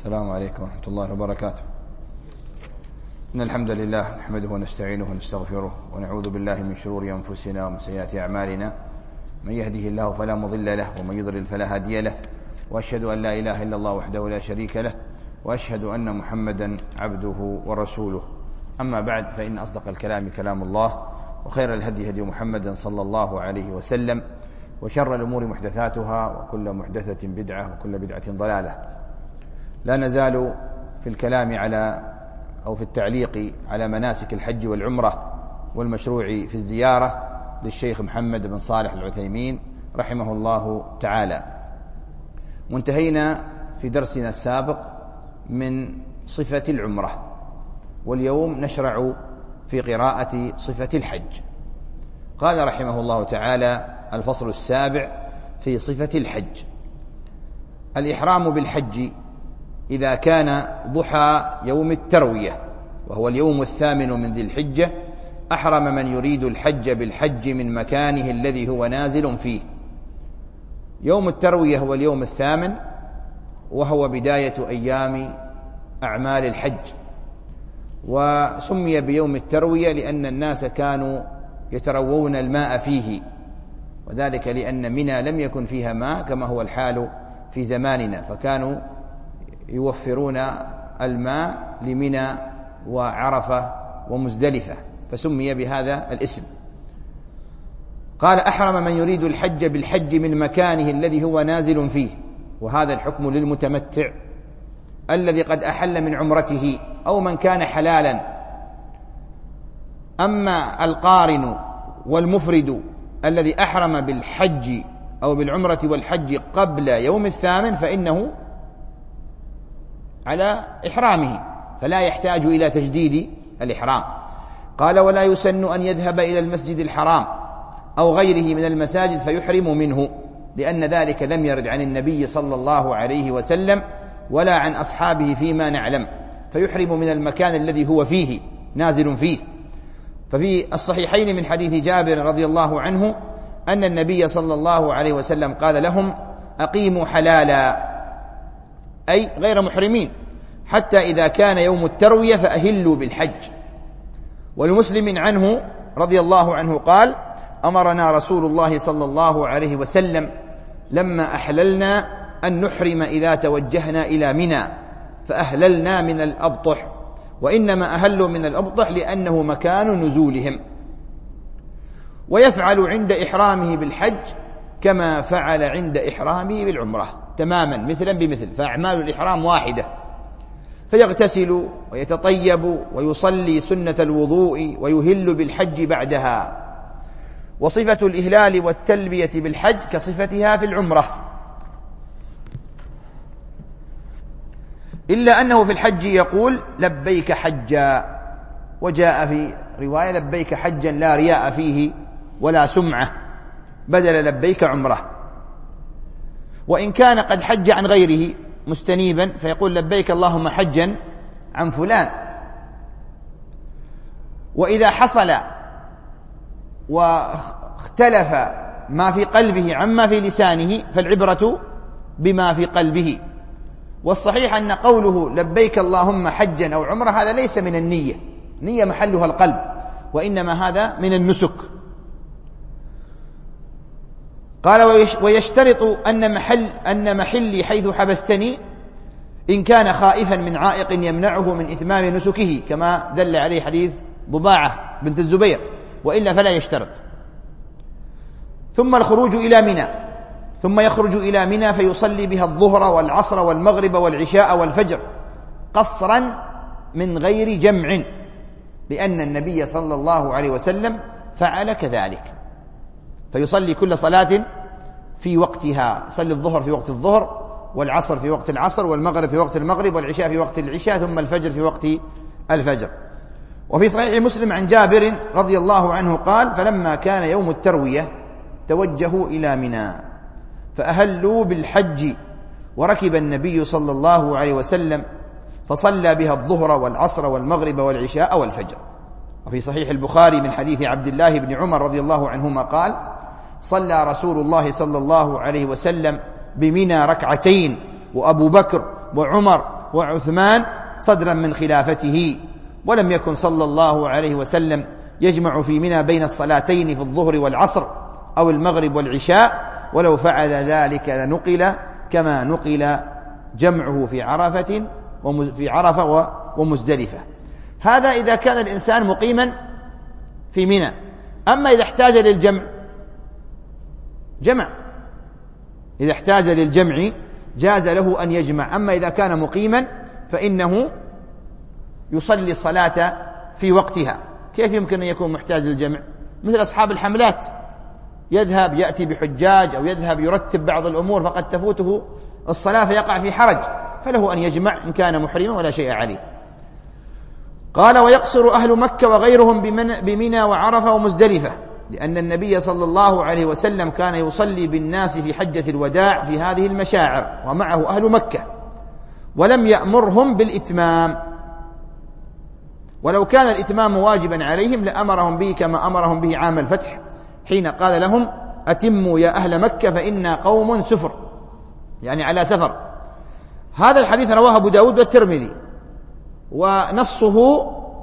السلام عليكم ورحمة الله وبركاته. إن الحمد لله نحمده ونستعينه ونستغفره ونعوذ بالله من شرور أنفسنا ومن سيئات أعمالنا، من يهده الله فلا مضل له ومن يضلل فلا هادي له، وأشهد أن لا إله إلا الله وحده لا شريك له، وأشهد أن محمدا عبده ورسوله. أما بعد، فإن أصدق الكلام كلام الله، وخير الهدي هدي محمد صلى الله عليه وسلم، وشر الأمور محدثاتها، وكل محدثة بدعة، وكل بدعة ضلالة. لا نزال في الكلام في التعليق على مناسك الحج والعمرة والمشروع في الزيارة للشيخ محمد بن صالح العثيمين رحمه الله تعالى. وانتهينا في درسنا السابق من صفة العمرة، واليوم نشرع في قراءة صفة الحج. قال رحمه الله تعالى: الفصل السابع في صفة الحج: الإحرام بالحج إذا كان ضحى يوم التروية، وهو اليوم 8 من ذي الحجة، أحرم من يريد الحج بالحج من مكانه الذي هو نازل فيه. يوم التروية هو اليوم 8، وهو بداية أيام أعمال الحج، وسمي بيوم التروية لأن الناس كانوا يتروون الماء فيه، وذلك لأن منى لم يكن فيها ماء كما هو الحال في زماننا، فكانوا يوفرون الماء لمنى وعرفة ومزدلفة، فسمي بهذا الاسم. قال: أحرم من يريد الحج بالحج من مكانه الذي هو نازل فيه، وهذا الحكم للمتمتع الذي قد أحل من عمرته أو من كان حلالا. أما القارن والمفرد الذي أحرم بالحج أو بالعمرة والحج قبل يوم 8 فإنه على إحرامه، فلا يحتاج إلى تجديد الإحرام. قال: ولا يسن أن يذهب إلى المسجد الحرام أو غيره من المساجد فيحرم منه، لأن ذلك لم يرد عن النبي صلى الله عليه وسلم ولا عن أصحابه فيما نعلم، فيحرم من المكان الذي هو فيه نازل فيه. ففي الصحيحين من حديث جابر رضي الله عنه أن النبي صلى الله عليه وسلم قال لهم: أقيموا حلالا، أي غير محرمين، حتى إذا كان يوم التروية فأهلوا بالحج. ولمسلم عنه رضي الله عنه قال: أمرنا رسول الله صلى الله عليه وسلم لما أحللنا أن نحرم إذا توجهنا إلى منى، فأهللنا من الأبطح، وإنما أهلوا من الأبطح لأنه مكان نزولهم. ويفعل عند إحرامه بالحج كما فعل عند إحرامه بالعمرة تماما، مثلا بمثل، فأعمال الإحرام واحدة، فيغتسل ويتطيب ويصلي سنة الوضوء ويهل بالحج بعدها. وصفة الإهلال والتلبية بالحج كصفتها في العمرة، إلا أنه في الحج يقول: لبيك حجا، وجاء في رواية: لبيك حجا لا رياء فيه ولا سمعة، بدل لبيك عمره. وإن كان قد حج عن غيره مستنيبا فيقول: لبيك اللهم حجا عن فلان. وإذا حصل واختلف ما في قلبه عما في لسانه فالعبرة بما في قلبه. والصحيح أن قوله لبيك اللهم حجا أو عمره هذا ليس من النية، نية محلها القلب، وإنما هذا من النسك. قال: ويشترط أن محلي حيث حبستني إن كان خائفا من عائق يمنعه من إتمام نسكه، كما دل عليه حديث ضباعة بنت الزبير، وإلا فلا يشترط. ثم الخروج إلى منى، ثم يخرج إلى منى فيصلي بها الظهر والعصر والمغرب والعشاء والفجر قصرا من غير جمع، لأن النبي صلى الله عليه وسلم فعل كذلك، فيصلي كل صلاة في وقتها، يصلي الظهر في وقت الظهر، والعصر في وقت العصر، والمغرب في وقت المغرب، والعشاء في وقت العشاء، ثم الفجر في وقت الفجر. وفي صحيح مسلم عن جابر رضي الله عنه قال: فلما كان يوم التروية توجهوا إلى منى فأهلوا بالحج، وركب النبي صلى الله عليه وسلم فصلى بها الظهر والعصر والمغرب والعشاء والفجر. وفي صحيح البخاري من حديث عبد الله بن عمر رضي الله عنهما قال: صلى رسول الله صلى الله عليه وسلم بمنى ركعتين، وأبو بكر وعمر وعثمان صدرا من خلافته. ولم يكن صلى الله عليه وسلم يجمع في منى بين الصلاتين في الظهر والعصر أو المغرب والعشاء، ولو فعل ذلك لنقل كما نقل جمعه في عرفة ومزدلفة. هذا إذا كان الإنسان مقيما في منى. أما إذا احتاج للجمع جمع، إذا احتاج للجمع جاز له أن يجمع. أما إذا كان مقيما فإنه يصلي الصلاة في وقتها. كيف يمكن أن يكون محتاج للجمع؟ مثل أصحاب الحملات، يذهب يأتي بحجاج أو يذهب يرتب بعض الأمور فقد تفوته الصلاة فيقع في حرج، فله أن يجمع إن كان محرما ولا شيء عليه. قال: ويقصر أهل مكة وغيرهم بمنى وعرفة ومزدلفة، لأن النبي صلى الله عليه وسلم كان يصلي بالناس في حجة الوداع في هذه المشاعر ومعه أهل مكة، ولم يأمرهم بالإتمام، ولو كان الإتمام واجبا عليهم لأمرهم به كما أمرهم به عام الفتح حين قال لهم: أتموا يا أهل مكة فإنا قوم سفر، يعني على سفر. هذا الحديث رواه أبو داود والترمذي، ونصه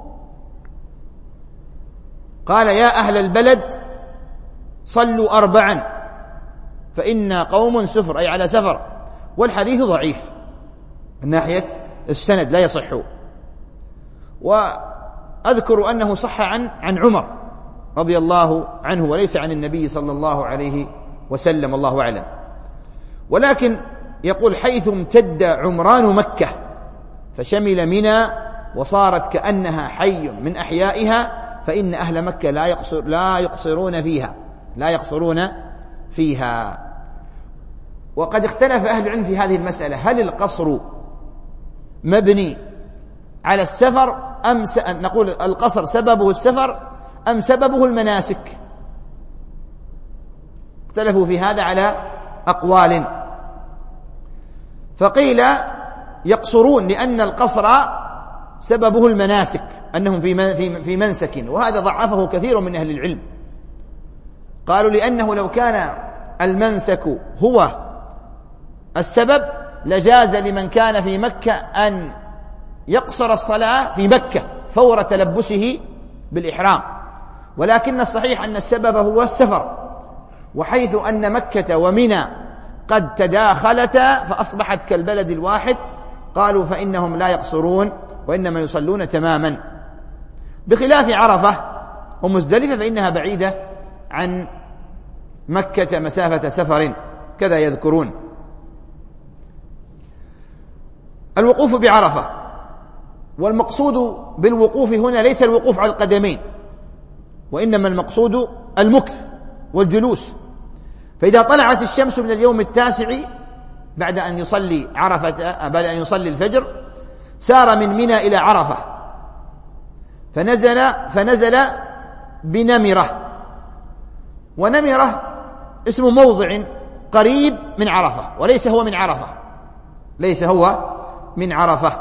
قال: يا أهل البلد صلوا 4 فإنا قوم سفر، أي على سفر. والحديث ضعيف من ناحية السند لا يصح. وأذكر أنه صح عن عمر رضي الله عنه وليس عن النبي صلى الله عليه وسلم، الله أعلم. ولكن يقول: حيث امتد عمران مكة فشمل منى وصارت كأنها حي من أحيائها فإن أهل مكة لا يقصرون فيها. وقد اختلف أهل العلم في هذه المسألة: هل القصر مبني على السفر أم نقول القصر سببه السفر أم سببه المناسك؟ اختلفوا في هذا على أقوال. فقيل يقصرون لأن القصر سببه المناسك، أنهم في منسك، وهذا ضعفه كثير من أهل العلم. قالوا لأنه لو كان المنسك هو السبب لجاز لمن كان في مكة أن يقصر الصلاة في مكة فور تلبسه بالإحرام، ولكن الصحيح أن السبب هو السفر. وحيث أن مكة ومنى قد تداخلتا فأصبحت كالبلد الواحد، قالوا فإنهم لا يقصرون وإنما يصلون تماما، بخلاف عرفة ومزدلفة فإنها بعيدة عن مكة مسافة سفر، كذا يذكرون. الوقوف بعرفة، والمقصود بالوقوف هنا ليس الوقوف على القدمين، وإنما المقصود المكث والجلوس. فإذا طلعت الشمس من اليوم 9 بعد أن يصلي بعد أن يصلي الفجر سار من منى إلى عرفة فنزل بنمرة، ونمرة اسم موضع قريب من عرفة وليس هو من عرفة،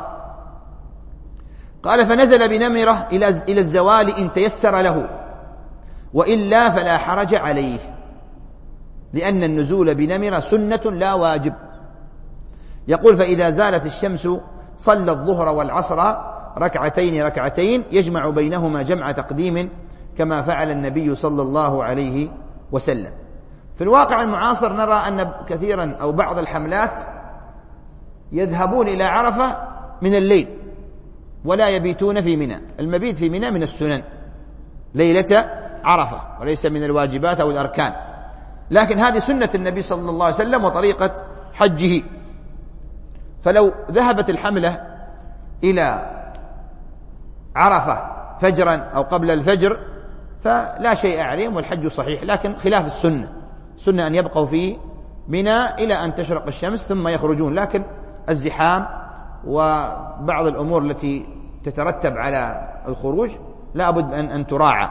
قال: فنزل بنمرة إلى الزوال إن تيسر له، وإلا فلا حرج عليه، لأن النزول بنمرة سنة لا واجب. يقول: فإذا زالت الشمس صلى الظهر والعصر ركعتين يجمع بينهما جمع تقديم كما فعل النبي صلى الله عليه وسلم. في الواقع المعاصر نرى أن كثيرا أو بعض الحملات يذهبون إلى عرفة من الليل ولا يبيتون في منى. المبيت في منى من السنن ليلة عرفة وليس من الواجبات أو الأركان، لكن هذه سنة النبي صلى الله عليه وسلم وطريقة حجه. فلو ذهبت الحملة إلى عرفة فجرا أو قبل الفجر فلا شيء عليهم والحج صحيح، لكن خلاف السنة أن يبقوا في منى إلى أن تشرق الشمس ثم يخرجون، لكن الزحام وبعض الأمور التي تترتب على الخروج لا بد أن تراعى.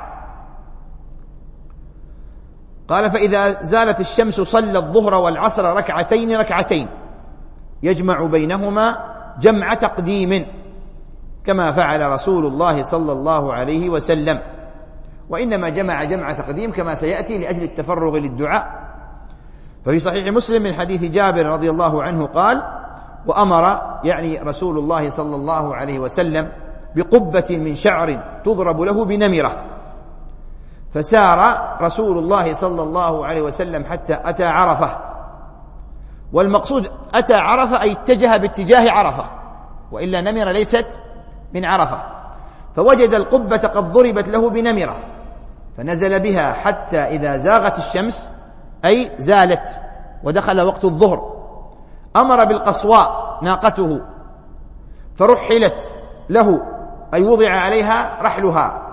قال: فإذا زالت الشمس صلى الظهر والعصر ركعتين يجمع بينهما جمع تقديم كما فعل رسول الله صلى الله عليه وسلم، وإنما جمع تقديم كما سيأتي لأجل التفرغ للدعاء. ففي صحيح مسلم من حديث جابر رضي الله عنه قال: وأمر يعني رسول الله صلى الله عليه وسلم بقبة من شعر تضرب له بنمرة. فسار رسول الله صلى الله عليه وسلم حتى أتى عرفة، والمقصود أتى عرفة أي اتجه باتجاه عرفة، وإلا نمرة ليست من عرفة، فوجد القبة قد ضربت له بنمرة، فنزل بها حتى إذا زاغت الشمس أي زالت ودخل وقت الظهر أمر بالقصواء ناقته فرحلت له أي وضع عليها رحلها،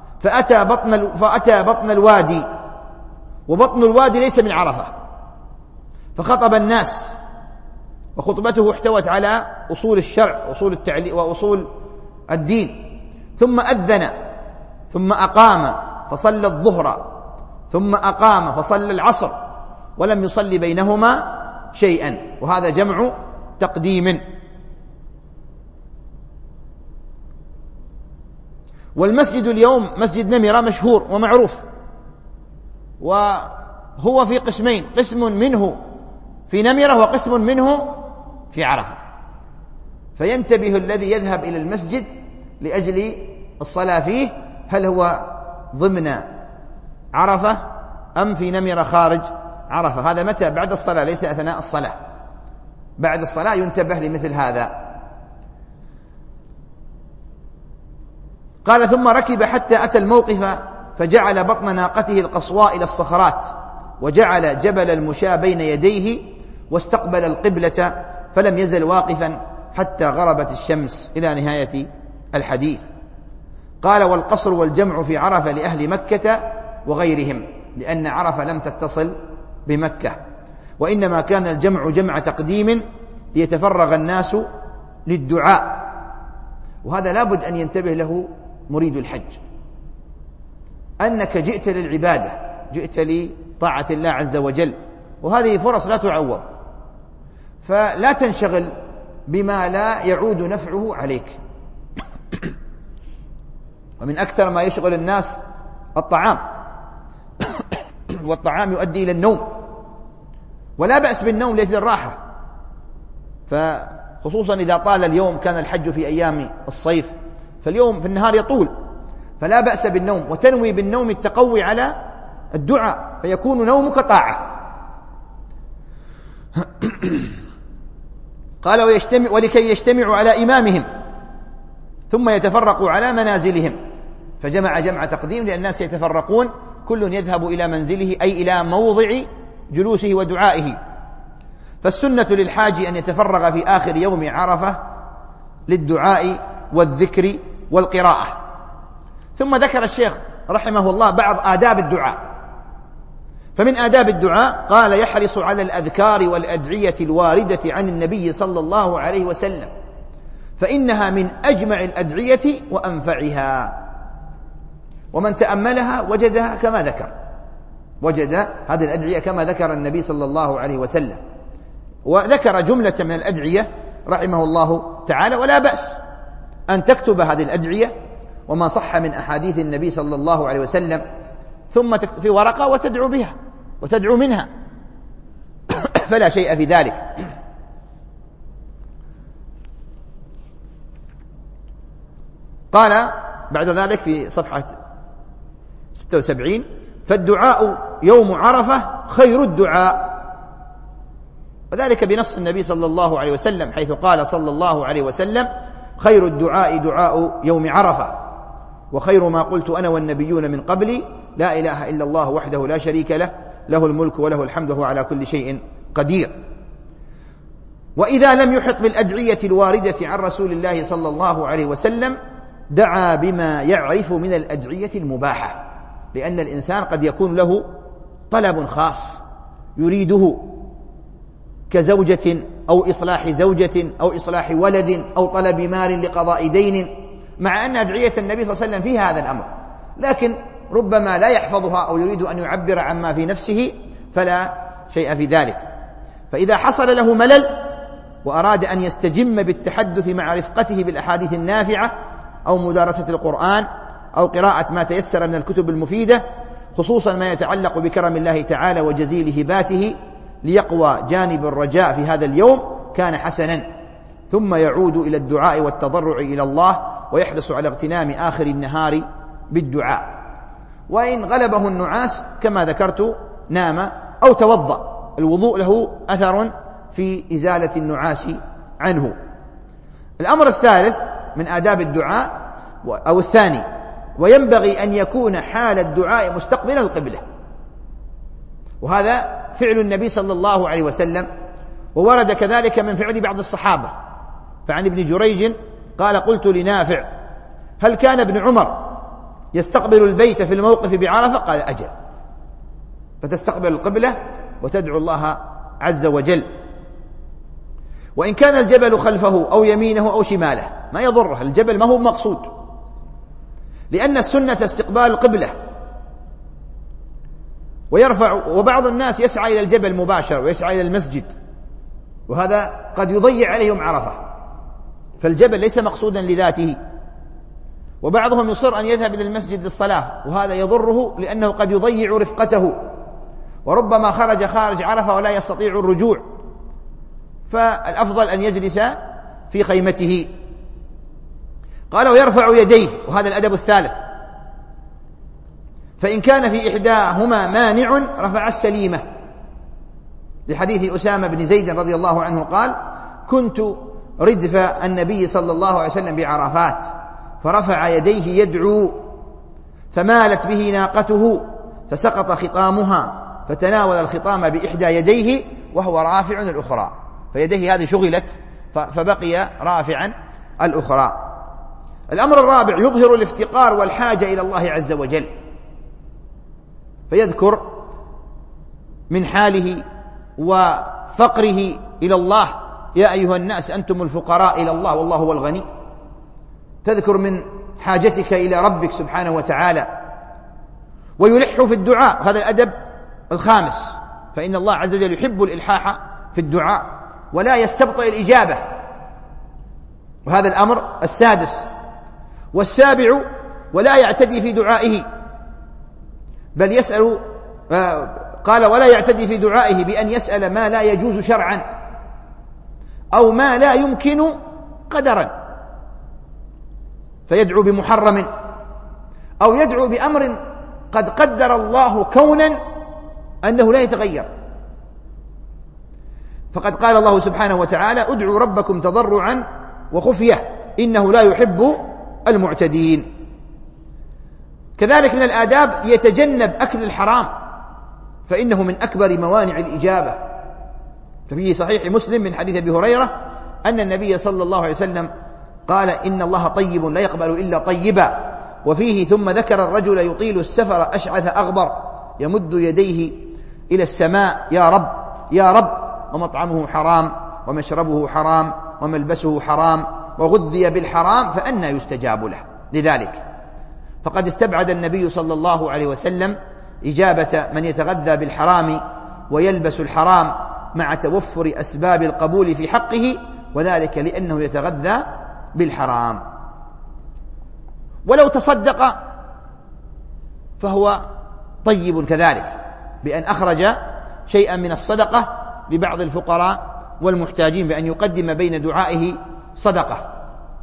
فأتى بطن الوادي، وبطن الوادي ليس من عرفة، فخطب الناس، وخطبته احتوت على أصول الشرع وأصول التعليم وأصول الدين، ثم أذن ثم أقام فصلى الظهر ثم أقام فصلى العصر ولم يصلي بينهما شيئا، وهذا جمع تقديم. والمسجد اليوم مسجد نمرة مشهور ومعروف، وهو في قسمين، قسم منه في نمرة وقسم منه في عرفة، فينتبه الذي يذهب إلى المسجد لأجل الصلاة فيه هل هو ضمن عرفة أم في نمرة خارج عرفة. هذا متى؟ بعد الصلاة، ليس أثناء الصلاة، بعد الصلاة ينتبه لمثل هذا. قال ثم ركب حتى أتى الموقف فجعل بطن ناقته القصواء إلى الصخرات، وجعل جبل المشاة بين يديه، واستقبل القبلة، فلم يزل واقفا حتى غربت الشمس، إلى نهاية الحديث. قال والقصر والجمع في عرفة لأهل مكة وغيرهم، لأن عرفة لم تتصل بمكة، وإنما كان الجمع جمع تقديم ليتفرغ الناس للدعاء، وهذا لابد أن ينتبه له مريد الحج، أنك جئت للعبادة، جئت لطاعة الله عز وجل، وهذه فرص لا تعوض، فلا تنشغل بما لا يعود نفعه عليك. ومن أكثر ما يشغل الناس الطعام، والطعام يؤدي إلى النوم، ولا بأس بالنوم لأجل الراحة، فخصوصا إذا طال اليوم، كان الحج في أيام الصيف، فاليوم في النهار يطول، فلا بأس بالنوم، وتنوي بالنوم التقوي على الدعاء، فيكون نومك طاعة. قال ولكي يجتمعوا على إمامهم ثم يتفرقوا على منازلهم، فجمع جمع تقديم لأن الناس يتفرقون، كل يذهب إلى منزله أي إلى موضع جلوسه ودعائه. فالسنة للحاج أن يتفرغ في آخر يوم عرفة للدعاء والذكر والقراءة. ثم ذكر الشيخ رحمه الله بعض آداب الدعاء، فمن آداب الدعاء قال يحرص على الأذكار والأدعية الواردة عن النبي صلى الله عليه وسلم، فإنها من أجمع الأدعية وأنفعها، ومن تأملها وجدها كما ذكر، وجد هذه الأدعية كما ذكر النبي صلى الله عليه وسلم، وذكر جملة من الأدعية رحمه الله تعالى، ولا بأس أن تكتب هذه الأدعية وما صح من أحاديث النبي صلى الله عليه وسلم، ثم في ورقة وتدعو بها وتدعو منها، فلا شيء في ذلك. قال بعد ذلك في صفحة 76 فالدعاء يوم عرفة خير الدعاء، وذلك بنص النبي صلى الله عليه وسلم، حيث قال صلى الله عليه وسلم خير الدعاء دعاء يوم عرفة، وخير ما قلت أنا والنبيون من قبلي لا إله إلا الله وحده لا شريك له، له الملك وله الحمد وهو على كل شيء قدير. وإذا لم يحط بالأدعية الواردة عن رسول الله صلى الله عليه وسلم دعا بما يعرف من الأدعية المباحة، لأن الإنسان قد يكون له طلب خاص يريده كزوجة أو إصلاح زوجة أو إصلاح ولد أو طلب مال لقضاء دين، مع أن أدعية النبي صلى الله عليه وسلم فيها هذا الأمر، لكن ربما لا يحفظها أو يريد أن يعبر عما في نفسه، فلا شيء في ذلك. فإذا حصل له ملل وأراد أن يستجم بالتحدث مع رفقته بالأحاديث النافعة أو مدارسة القرآن أو قراءة ما تيسر من الكتب المفيدة، خصوصا ما يتعلق بكرم الله تعالى وجزيل هباته، ليقوى جانب الرجاء في هذا اليوم، كان حسنا. ثم يعود إلى الدعاء والتضرع إلى الله ويحرص على اغتنام آخر النهار بالدعاء. وإن غلبه النعاس كما ذكرت نام أو توضأ، الوضوء له أثر في إزالة النعاس عنه. الأمر الثالث من آداب الدعاء أو الثاني، وينبغي أن يكون حال الدعاء مستقبل القبلة، وهذا فعل النبي صلى الله عليه وسلم، وورد كذلك من فعل بعض الصحابة. فعن ابن جريج قال: قلت لنافع: هل كان ابن عمر يستقبل البيت في الموقف بعرفة؟ قال: أجل. فتستقبل القبلة وتدعو الله عز وجل، وإن كان الجبل خلفه أو يمينه أو شماله ما يضره، الجبل ما هو مقصود، لأن السنة استقبال القبلة. وبعض الناس يسعى إلى الجبل مباشر ويسعى إلى المسجد، وهذا قد يضيع عليهم عرفة، فالجبل ليس مقصودا لذاته. وبعضهم يصر أن يذهب إلى المسجد للصلاة، وهذا يضره لأنه قد يضيع رفقته، وربما خرج خارج عرفة ولا يستطيع الرجوع، فالأفضل أن يجلس في خيمته. قال: ويرفع يديه، وهذا الأدب الثالث، فإن كان في إحداهما مانع رفع السليمة، لحديث أسامة بن زيد رضي الله عنه قال: كنت ردف النبي صلى الله عليه وسلم بعرفات فرفع يديه يدعو، فمالت به ناقته فسقط خطامها، فتناول الخطام بإحدى يديه وهو رافع الأخرى، فيديه هذه شغلت فبقي رافعا الأخرى. الأمر الرابع، يظهر الافتقار والحاجة إلى الله عز وجل، فيذكر من حاله وفقره إلى الله: يا أيها الناس أنتم الفقراء إلى الله والله هو الغني. تذكر من حاجتك إلى ربك سبحانه وتعالى. ويلح في الدعاء، هذا الأدب الخامس، فإن الله عز وجل يحب الإلحاح في الدعاء ولا يستبطئ الإجابة، وهذا الأمر السادس. والسابع، ولا يعتدي في دعائه، بل يسأل قال: ولا يعتدي في دعائه بأن يسأل ما لا يجوز شرعا أو ما لا يمكن قدرا، فيدعو بمحرم أو يدعو بأمر قد قدر الله كونا أنه لا يتغير. فقد قال الله سبحانه وتعالى: ادعوا ربكم تضرعا وخفية إنه لا يحب المعتدين. كذلك من الآداب يتجنب أكل الحرام، فإنه من أكبر موانع الإجابة. ففي صحيح مسلم من حديث أبي هريرة أن النبي صلى الله عليه وسلم قال: إن الله طيب لا يقبل إلا طيبا. وفيه: ثم ذكر الرجل يطيل السفر أشعث أغبر يمد يديه إلى السماء: يا رب يا رب، ومطعمه حرام ومشربه حرام وملبسه حرام وغذي بالحرام فأنى يستجاب له. لذلك فقد استبعد النبي صلى الله عليه وسلم إجابة من يتغذى بالحرام ويلبس الحرام مع توفر أسباب القبول في حقه، وذلك لأنه يتغذى بالحرام. ولو تصدق فهو طيب كذلك، بأن أخرج شيئا من الصدقة لبعض الفقراء والمحتاجين، بأن يقدم بين دعائه صدقة.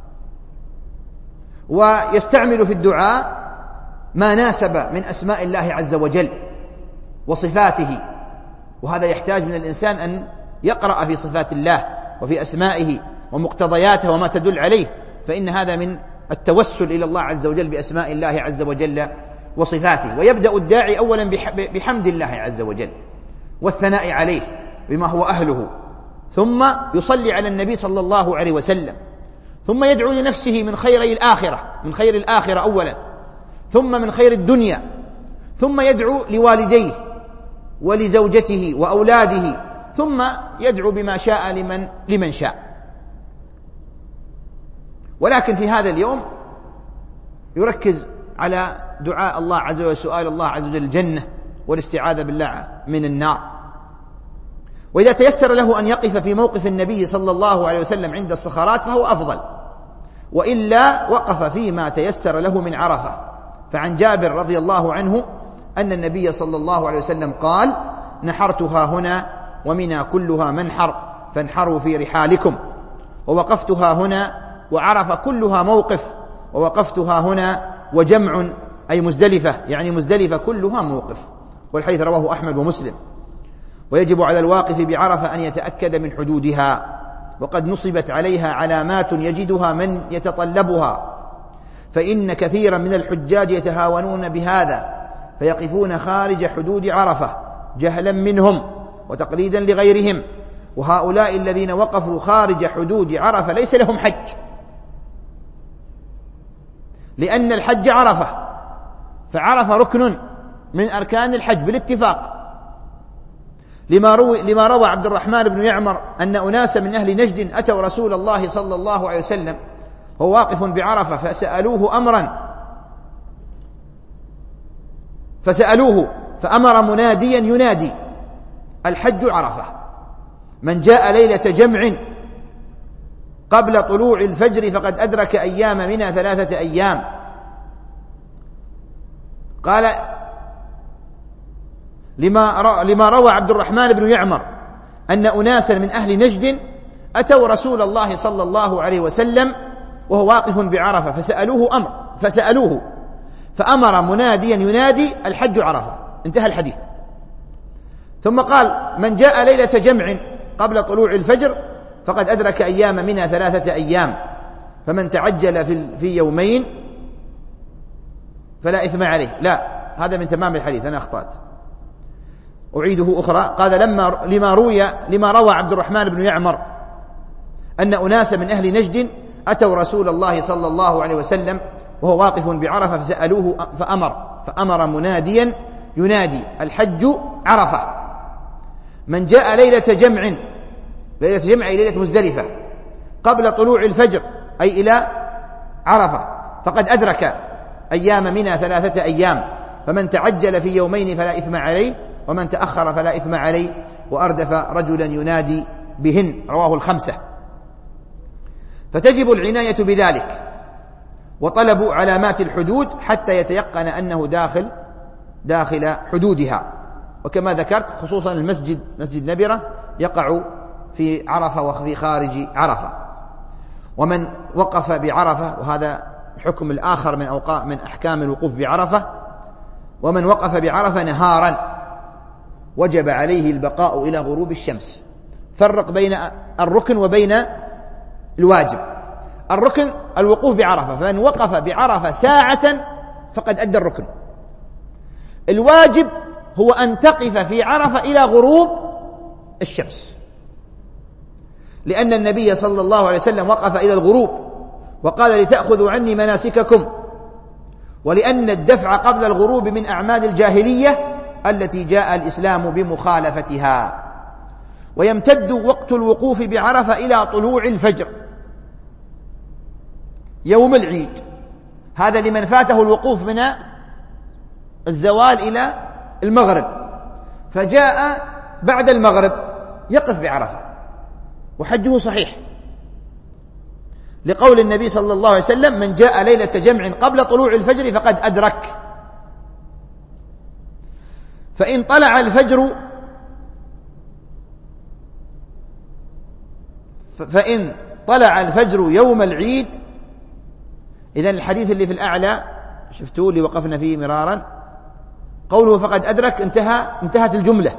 ويستعمل في الدعاء ما ناسب من أسماء الله عز وجل وصفاته، وهذا يحتاج من الإنسان أن يقرأ في صفات الله وفي أسمائه ومقتضياته وما تدل عليه، فإن هذا من التوسل إلى الله عز وجل بأسماء الله عز وجل وصفاته. ويبدأ الداعي أولا بحمد الله عز وجل والثناء عليه بما هو أهله، ثم يصلي على النبي صلى الله عليه وسلم، ثم يدعو لنفسه من خير الآخرة أولا، ثم من خير الدنيا، ثم يدعو لوالديه ولزوجته وأولاده، ثم يدعو بما شاء لمن شاء. ولكن في هذا اليوم يركز على دعاء الله عز وجل وسؤال الله عز وجل الجنة والاستعاذة بالله من النار. وإذا تيسر له أن يقف في موقف النبي صلى الله عليه وسلم عند الصخرات فهو أفضل، وإلا وقف فيما تيسر له من عرفة. فعن جابر رضي الله عنه أن النبي صلى الله عليه وسلم قال: نحرتها هنا ومنى كلها منحر فانحروا في رحالكم. ووقفتها هنا، وعرفة كلها موقف، ووقفتها هنا وجمع أي مزدلفة، يعني مزدلفة كلها موقف. والحديث رواه أحمد ومسلم. ويجب على الواقف بعرفة أن يتأكد من حدودها، وقد نصبت عليها علامات يجدها من يتطلبها، فإن كثيرا من الحجاج يتهاونون بهذا فيقفون خارج حدود عرفة جهلا منهم وتقليدا لغيرهم، وهؤلاء الذين وقفوا خارج حدود عرفة ليس لهم حج، لأن الحج عرفة، فعرفة ركن من أركان الحج بالاتفاق، لما روى عبد الرحمن بن يعمر أن أناسا من أهل نجد أتوا رسول الله صلى الله عليه وسلم وهو واقف بعرفة فسألوه فأمر مناديا ينادي: الحج عرفة، من جاء ليلة جمع قبل طلوع الفجر فقد أدرك أيام منها 3 أيام. قال لما روى عبد الرحمن بن يعمر أن أناسا من أهل نجد أتوا رسول الله صلى الله عليه وسلم وهو واقف بعرفة فسألوه فأمر مناديا ينادي: الحج عرفة. انتهى الحديث. ثم قال: من جاء ليلة جمع قبل طلوع الفجر فقد أدرك أيام منها 3 أيام، فمن تعجل في يومين فلا إثم عليه. لا، هذا من تمام الحديث، أنا أخطأت، أعيده أخرى. قال: لما روى عبد الرحمن بن يعمر أن أناسا من أهل نجد أتوا رسول الله صلى الله عليه وسلم وهو واقف بعرفة فسألوه فأمر مناديا ينادي: الحج عرفة، من جاء ليلة جمع أي ليلة مزدلفة قبل طلوع الفجر أي إلى عرفة فقد أدرك أيام منها 3 أيام، فمن تعجل في يومين فلا إثم عليه، ومن تأخر فلا إثم عليه، وأردف رجلا ينادي بهن. رواه الخمسة. فتجب العناية بذلك وطلب علامات الحدود حتى يتيقن أنه داخل حدودها. وكما ذكرت خصوصا مسجد نبرة يقع في عرفة وفي خارج عرفة. ومن وقف بعرفة، وهذا الحكم الآخر من أحكام الوقوف بعرفة، ومن وقف بعرفة نهارا وجب عليه البقاء إلى غروب الشمس. فرق بين الركن وبين الواجب. الركن الوقوف بعرفة، فمن وقف بعرفة ساعة فقد أدى الركن. الواجب هو أن تقف في عرفة إلى غروب الشمس، لأن النبي صلى الله عليه وسلم وقف إلى الغروب وقال: لتأخذوا عني مناسككم، ولأن الدفع قبل الغروب من أعمال الجاهلية التي جاء الإسلام بمخالفتها. ويمتد وقت الوقوف بعرفة إلى طلوع الفجر يوم العيد، هذا لمن فاته الوقوف من الزوال إلى المغرب، فجاء بعد المغرب يقف بعرفة وحجه صحيح، لقول النبي صلى الله عليه وسلم: من جاء ليلة جمع قبل طلوع الفجر فقد أدرك. فإن طلع الفجر يوم العيد، إذن الحديث اللي في الأعلى شفتوه اللي وقفنا فيه مرارا، قوله فقد أدرك انتهت الجملة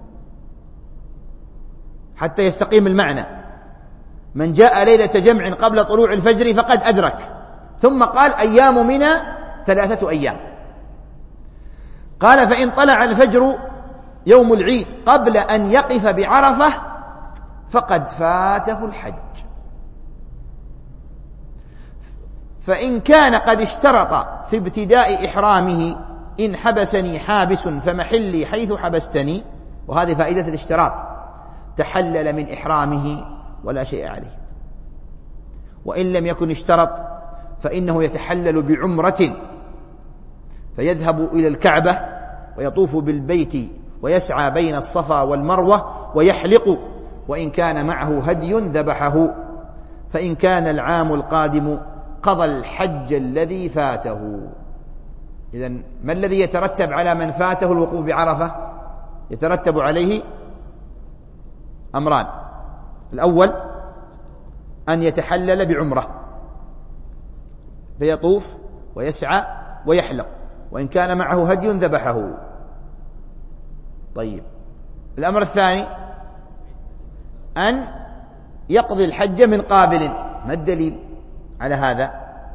حتى يستقيم المعنى. من جاء ليلة جمع قبل طلوع الفجر فقد أدرك، ثم قال: أيام منى 3 أيام. قال: فإن طلع الفجر يوم العيد قبل أن يقف بعرفة فقد فاته الحج. فإن كان قد اشترط في ابتداء إحرامه: إن حبسني حابس فمحلي حيث حبستني، وهذه فائدة الاشتراط، تحلل من إحرامه ولا شيء عليه. وإن لم يكن اشترط فإنه يتحلل بعمرة، فيذهب إلى الكعبة ويطوف بالبيت ويسعى بين الصفا والمروة ويحلق، وإن كان معه هدي ذبحه. فإن كان العام القادم قضى الحج الذي فاته. إذن ما الذي يترتب على من فاته الوقوف بعرفة؟ يترتب عليه أمران: الأول أن يتحلل بعمرة فيطوف ويسعى ويحلق، وإن كان معه هدي ذبحه. طيب، الأمر الثاني أن يقضي الحج من قابل. ما الدليل على هذا؟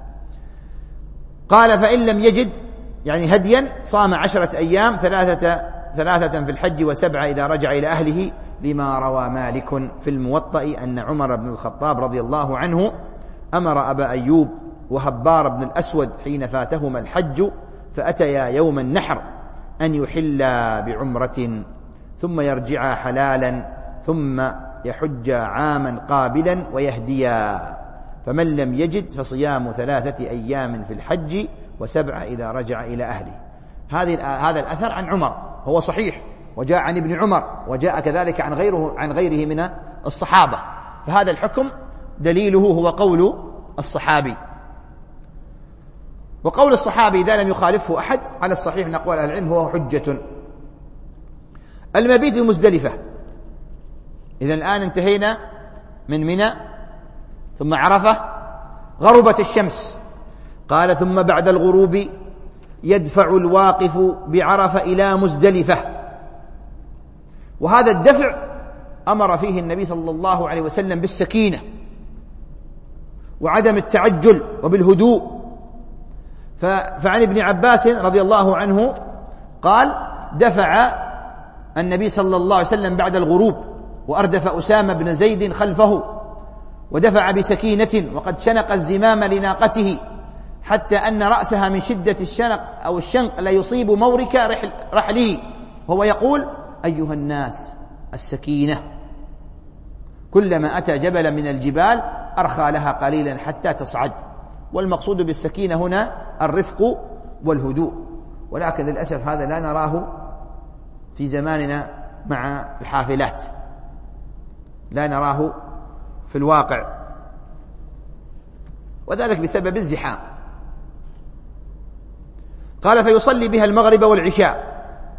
قال فإن لم يجد يعني هديا صام 10 أيام، ثلاثة في الحج و7 إذا رجع إلى أهله، لما روى مالك في الموطأ أن عمر بن الخطاب رضي الله عنه أمر أبا أيوب وهبار بن الأسود حين فاتهما الحج فأتيا يوم النحر أن يحلا بعمرة ثم يرجعا حلالا ثم يحجا عاما قابلا ويهديا، فمن لم يجد فصيام 3 أيام في الحج و7 إذا رجع إلى أهله. هذا الأثر عن عمر هو صحيح، وجاء عن ابن عمر، وجاء كذلك عن غيره من الصحابة، فهذا الحكم دليله هو قول الصحابي. وقول الصحابي إذا لم يخالفه أحد على الصحيح من أقوال أهل العلم هو حجة. المبيت بمزدلفة. إذن الآن انتهينا من منى ثم عرفة، غربت الشمس. قال ثم بعد الغروب يدفع الواقف بعرفة إلى مزدلفة. وهذا الدفع أمر فيه النبي صلى الله عليه وسلم بالسكينة وعدم التعجل وبالهدوء. فعن ابن عباس رضي الله عنه قال دفع النبي صلى الله عليه وسلم بعد الغروب، وأردف أسامة بن زيد خلفه، ودفع بسكينة وقد شنق الزمام لناقته حتى أن رأسها من شدة الشنق أو الشنق لا يصيب مورك رحله، وهو يقول أيها الناس السكينة. كلما أتى جبلا من الجبال أرخى لها قليلا حتى تصعد. والمقصود بالسكينة هنا الرفق والهدوء، ولكن للأسف هذا لا نراه في زماننا مع الحافلات، لا نراه في الواقع، وذلك بسبب الزحام. قال فيصلي بها المغرب والعشاء،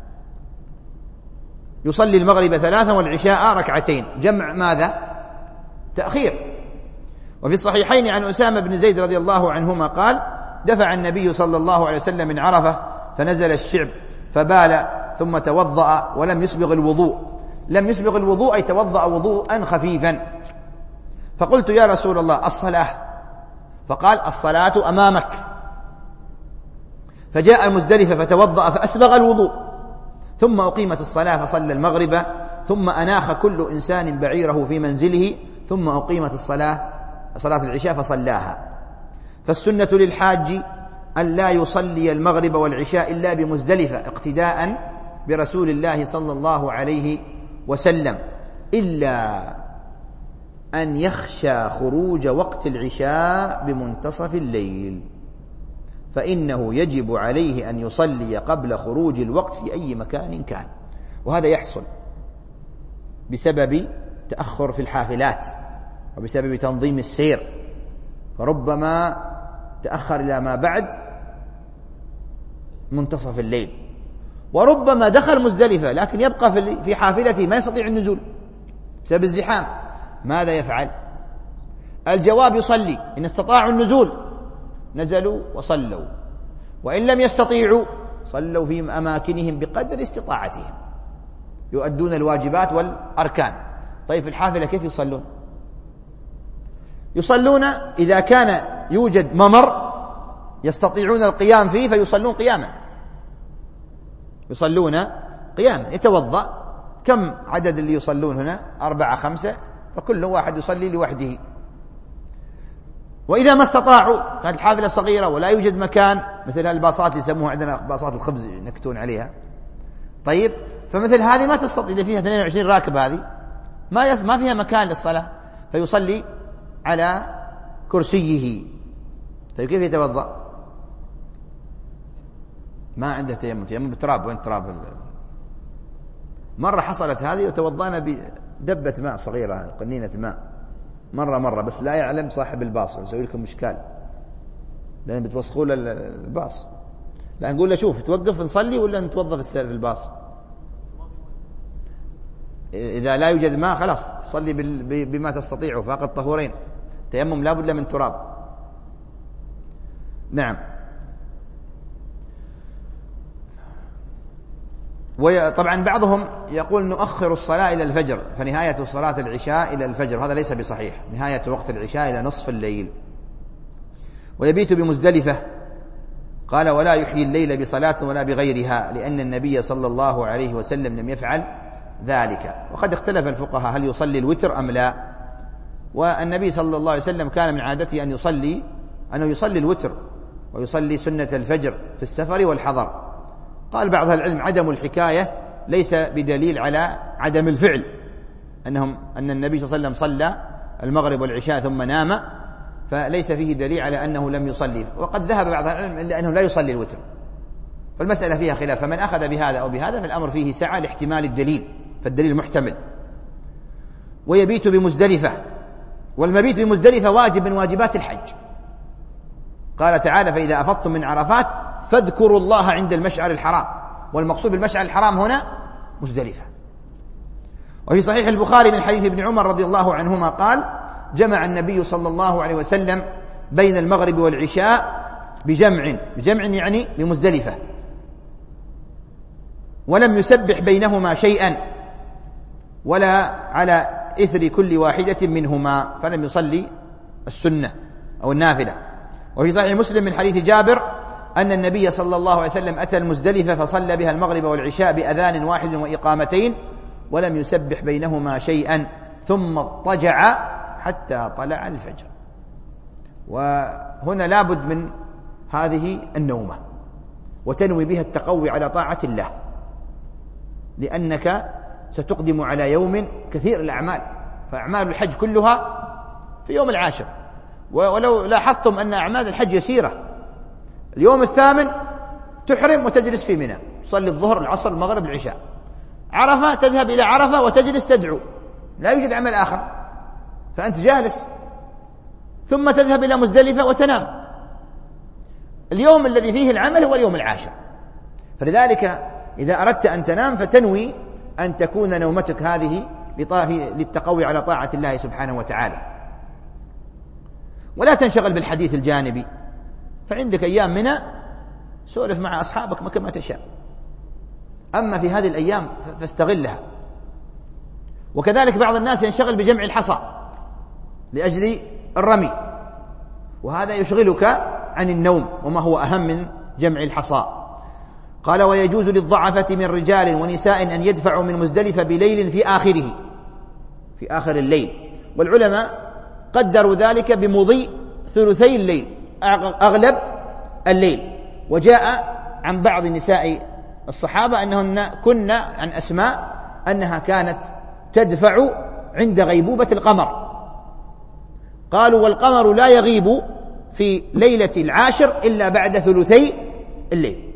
يصلي المغرب 3 والعشاء 2، جمع ماذا؟ تأخير. وفي الصحيحين عن أسامة بن زيد رضي الله عنهما قال دفع النبي صلى الله عليه وسلم من عرفة فنزل الشعب فبال ثم توضأ ولم يسبغ الوضوء. لم يسبغ الوضوء أي توضأ وضوءا خفيفا. فقلت يا رسول الله الصلاة؟ فقال الصلاة أمامك. فجاء المزدلفة فتوضأ فأسبغ الوضوء، ثم أقيمت الصلاة فصلى المغرب، ثم أناخ كل إنسان بعيره في منزله، ثم أقيمت صلاة العشاء فصلاها. فالسنة للحاج أن لا يصلي المغرب والعشاء إلا بمزدلفة اقتداء برسول الله صلى الله عليه وسلم، إلا أن يخشى خروج وقت العشاء بمنتصف الليل، فإنه يجب عليه أن يصلي قبل خروج الوقت في أي مكان كان. وهذا يحصل بسبب تأخر في الحافلات وبسبب تنظيم السير، فربما تأخر إلى ما بعد منتصف الليل، وربما دخل مزدلفة لكن يبقى في حافلته ما يستطيع النزول بسبب الزحام. ماذا يفعل؟ الجواب يصلي، إن استطاعوا النزول نزلوا وصلوا، وإن لم يستطيعوا صلوا في أماكنهم بقدر استطاعتهم، يؤدون الواجبات والأركان. طيب في الحافلة كيف يصلون؟ يصلون إذا كان يوجد ممر يستطيعون القيام فيه فيصلون قياما، يصلون قياما. يتوضأ، كم عدد اللي يصلون هنا؟ 4 5، فكل واحد يصلي لوحده. وإذا ما استطاعوا، كانت الحافلة صغيرة ولا يوجد مكان، مثل الباصات اللي يسموها عندنا باصات الخبز ينكتون عليها، طيب فمثل هذه ما تستطيع، إذا فيها 22 راكب هذه ما فيها مكان للصلاة، فيصلي على كرسيه. طيب كيف يتوضأ؟ ما عنده تيمم بتراب. وين تراب؟ مرة حصلت هذه وتوضأنا بدبة ماء صغيرة، قنينة ماء، مرة بس لا يعلم صاحب الباص، يسوي لكم إشكال لأن بتوسخوا له الباص. لا نقول له شوف توقف نصلي ولا نتوظف في الباص؟ إذا لا يوجد ماء خلاص صلي بما تستطيعه فاقد طهورين. التيمم لا بد من تراب. نعم. وطبعا بعضهم يقول نؤخر الصلاة إلى الفجر، فنهاية صلاة العشاء إلى الفجر، هذا ليس بصحيح، نهاية وقت العشاء إلى نصف الليل. ويبيت بمزدلفة، قال ولا يحيي الليل بصلاة ولا بغيرها، لأن النبي صلى الله عليه وسلم لم يفعل ذلك. وقد اختلف الفقهاء هل يصلي الوتر أم لا، والنبي صلى الله عليه وسلم كان من عادته أنه يصلي الوتر ويصلي سنة الفجر في السفر والحضر. قال بعض العلم عدم الحكاية ليس بدليل على عدم الفعل، أن النبي صلى الله عليه وسلم صلى المغرب والعشاء ثم نام، فليس فيه دليل على أنه لم يصلي. وقد ذهب بعض العلم إلا أنه لا يصلي الوتر، فالمسألة فيها خلاف، فمن أخذ بهذا أو بهذا فالأمر فيه سعة لاحتمال الدليل، فالدليل محتمل. ويبيت بمزدلفة، والمبيت بمزدلفة واجب من واجبات الحج. قال تعالى فإذا أفضتم من عرفات فاذكروا الله عند المشعر الحرام، والمقصود بالمشعر الحرام هنا مزدلفة. وفي صحيح البخاري من حديث ابن عمر رضي الله عنهما قال جمع النبي صلى الله عليه وسلم بين المغرب والعشاء بجمع يعني بمزدلفة، ولم يسبح بينهما شيئا ولا على إثر كل واحدة منهما، فلم يصلي السنة أو النافلة. وفي صحيح مسلم من حديث جابر أن النبي صلى الله عليه وسلم أتى المزدلفة فصلى بها المغرب والعشاء بأذان واحد وإقامتين، ولم يسبح بينهما شيئا، ثم اضطجع حتى طلع الفجر. وهنا لابد من هذه النومة، وتنوي بها التقوي على طاعة الله، لأنك ستقدم على يوم كثير الأعمال، فأعمال الحج كلها في يوم العاشر. ولو لاحظتم أن أعمال الحج يسيرة، اليوم الثامن تحرم وتجلس في منى، تصلي الظهر العصر المغرب العشاء. عرفة تذهب إلى عرفة وتجلس تدعو، لا يوجد عمل آخر، فأنت جالس. ثم تذهب إلى مزدلفة وتنام. اليوم الذي فيه العمل هو اليوم العاشر، فلذلك إذا أردت أن تنام فتنوي أن تكون نومتك هذه للتقوي على طاعة الله سبحانه وتعالى، ولا تنشغل بالحديث الجانبي. فعندك أيام منى سولف مع أصحابك كما تشاء، أما في هذه الأيام فاستغلها. وكذلك بعض الناس ينشغل بجمع الحصى لأجل الرمي، وهذا يشغلك عن النوم، وما هو أهم من جمع الحصى. قال ويجوز للضعفة من رجال ونساء أن يدفعوا من مزدلفة بليل في آخره، في آخر الليل. والعلماء قدروا ذلك بمضي ثلثي الليل، أغلب الليل. وجاء عن بعض نساء الصحابة أنهن كن عن أسماء أنها كانت تدفع عند غيبوبة القمر. قالوا والقمر لا يغيب في ليلة العاشر إلا بعد ثلثي الليل.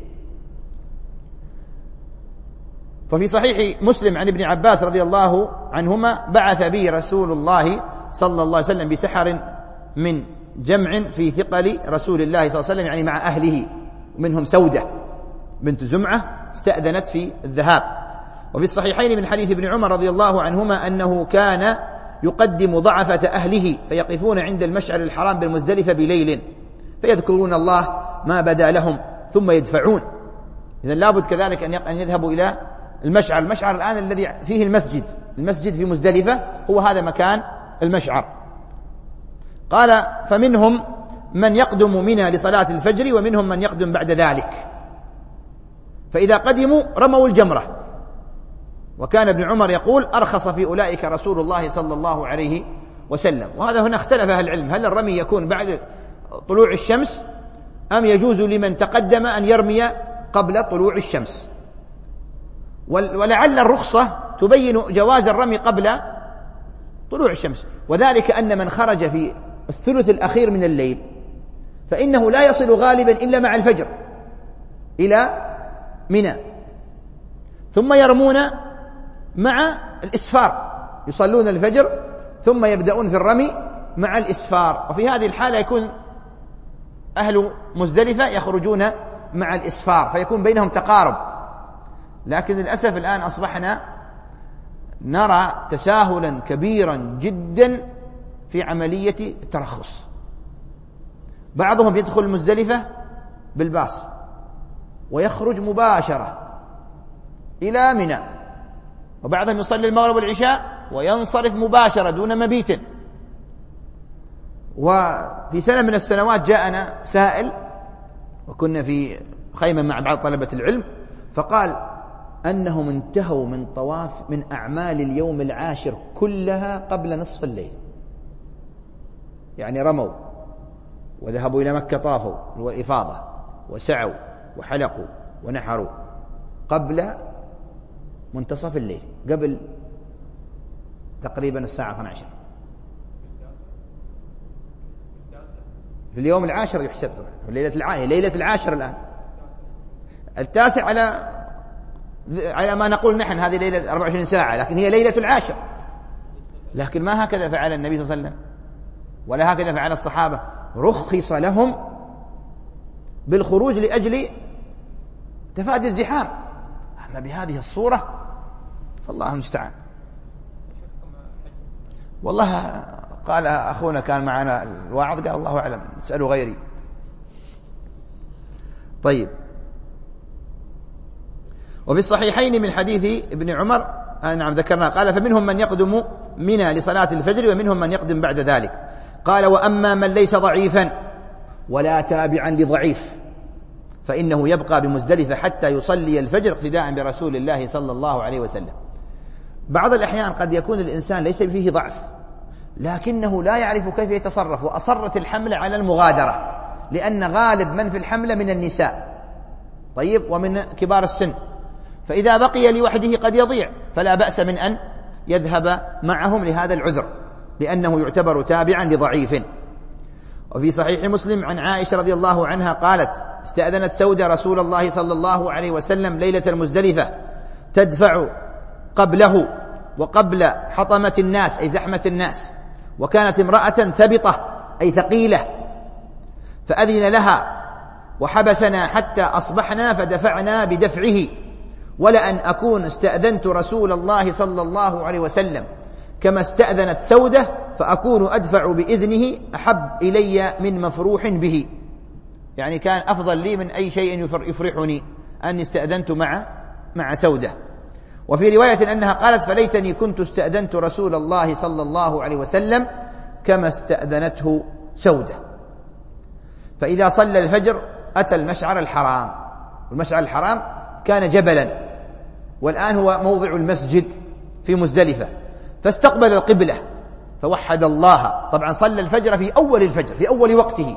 ففي صحيح مسلم عن ابن عباس رضي الله عنهما بعث به رسول الله صلى الله عليه وسلم بسحر من جمع في ثقل رسول الله صلى الله عليه وسلم، يعني مع أهله، ومنهم سودة بنت زمعة استأذنت في الذهاب. وفي الصحيحين من حديث ابن عمر رضي الله عنهما أنه كان يقدم ضعفة أهله فيقفون عند المشعر الحرام بالمزدلفة بليل فيذكرون الله ما بدا لهم ثم يدفعون. إذن لابد كذلك أن يذهبوا إلى المشعر الآن الذي فيه المسجد في مزدلفة هو هذا مكان المشعر. قال فمنهم من يقدم منى لصلاة الفجر، ومنهم من يقدم بعد ذلك، فإذا قدموا رموا الجمرة. وكان ابن عمر يقول أرخص في أولئك رسول الله صلى الله عليه وسلم. وهذا هنا اختلف أهل العلم، هل الرمي يكون بعد طلوع الشمس أم يجوز لمن تقدم أن يرمي قبل طلوع الشمس؟ ولعل الرخصة تبين جواز الرمي قبل طلوع الشمس، وذلك أن من خرج في الثلث الأخير من الليل فإنه لا يصل غالبا إلا مع الفجر إلى منى، ثم يرمون مع الإسفار، يصلون الفجر ثم يبدأون في الرمي مع الإسفار. وفي هذه الحالة يكون أهل مزدلفة يخرجون مع الإسفار، فيكون بينهم تقارب. لكن للأسف الآن أصبحنا نرى تساهلا كبيرا جدا في عملية الترخص. بعضهم يدخل مزدلفة بالباص ويخرج مباشرة إلى منى، وبعضهم يصلي المغرب والعشاء وينصرف مباشرة دون مبيت. وفي سنة من السنوات جاءنا سائل، وكنا في خيمة مع بعض طلبة العلم، فقال أنهم انتهوا من طواف من أعمال اليوم العاشر كلها قبل نصف الليل، يعني رموا وذهبوا إلى مكة، طافوا وإفاضة وسعوا وحلقوا ونحروا قبل منتصف الليل، قبل تقريبا الساعة 12 في اليوم العاشر يحسب طبعا ليلة العاشر الآن. التاسع على ما نقول نحن هذه ليلة 24 ساعة، لكن هي ليلة العاشر. لكن ما هكذا فعل النبي صلى الله عليه وسلم ولا هكذا فعل الصحابة. رخص لهم بالخروج لأجل تفادي الزحام، أما بهذه الصورة فالله المستعان. والله قال أخونا كان معنا الواعظ قال الله أعلم، اسألوا غيري. طيب، وفي الصحيحين من حديث ابن عمر نعم ذكرنا، قال فمنهم من يقدم منى لصلاة الفجر ومنهم من يقدم بعد ذلك. قال وأما من ليس ضعيفا ولا تابعا لضعيف فإنه يبقى بمزدلفة حتى يصلي الفجر اقتداء برسول الله صلى الله عليه وسلم. بعض الأحيان قد يكون الإنسان ليس فيه ضعف لكنه لا يعرف كيف يتصرف، وأصرت الحملة على المغادرة، لأن غالب من في الحملة من النساء طيب ومن كبار السن، فإذا بقي لوحده قد يضيع، فلا بأس من أن يذهب معهم لهذا العذر، لأنه يعتبر تابعا لضعيف. وفي صحيح مسلم عن عائشة رضي الله عنها قالت استأذنت سودة رسول الله صلى الله عليه وسلم ليلة المزدلفة تدفع قبله وقبل حطمة الناس أي زحمة الناس، وكانت امرأة ثبطة أي ثقيلة، فأذن لها وحبسنا حتى أصبحنا فدفعنا بدفعه، ولأن أكون استأذنت رسول الله صلى الله عليه وسلم كما استأذنت سودة فأكون أدفع بإذنه أحب إلي من مفروح به، يعني كان أفضل لي من أي شيء يفرحني أني استأذنت مع سودة. وفي رواية أنها قالت فليتني كنت استأذنت رسول الله صلى الله عليه وسلم كما استأذنته سودة. فإذا صلى الفجر أتى المشعر الحرام، والمشعر الحرام كان جبلا والآن هو موضع المسجد في مزدلفة، فاستقبل القبلة فوحد الله، طبعا صلى الفجر في أول الفجر في أول وقته،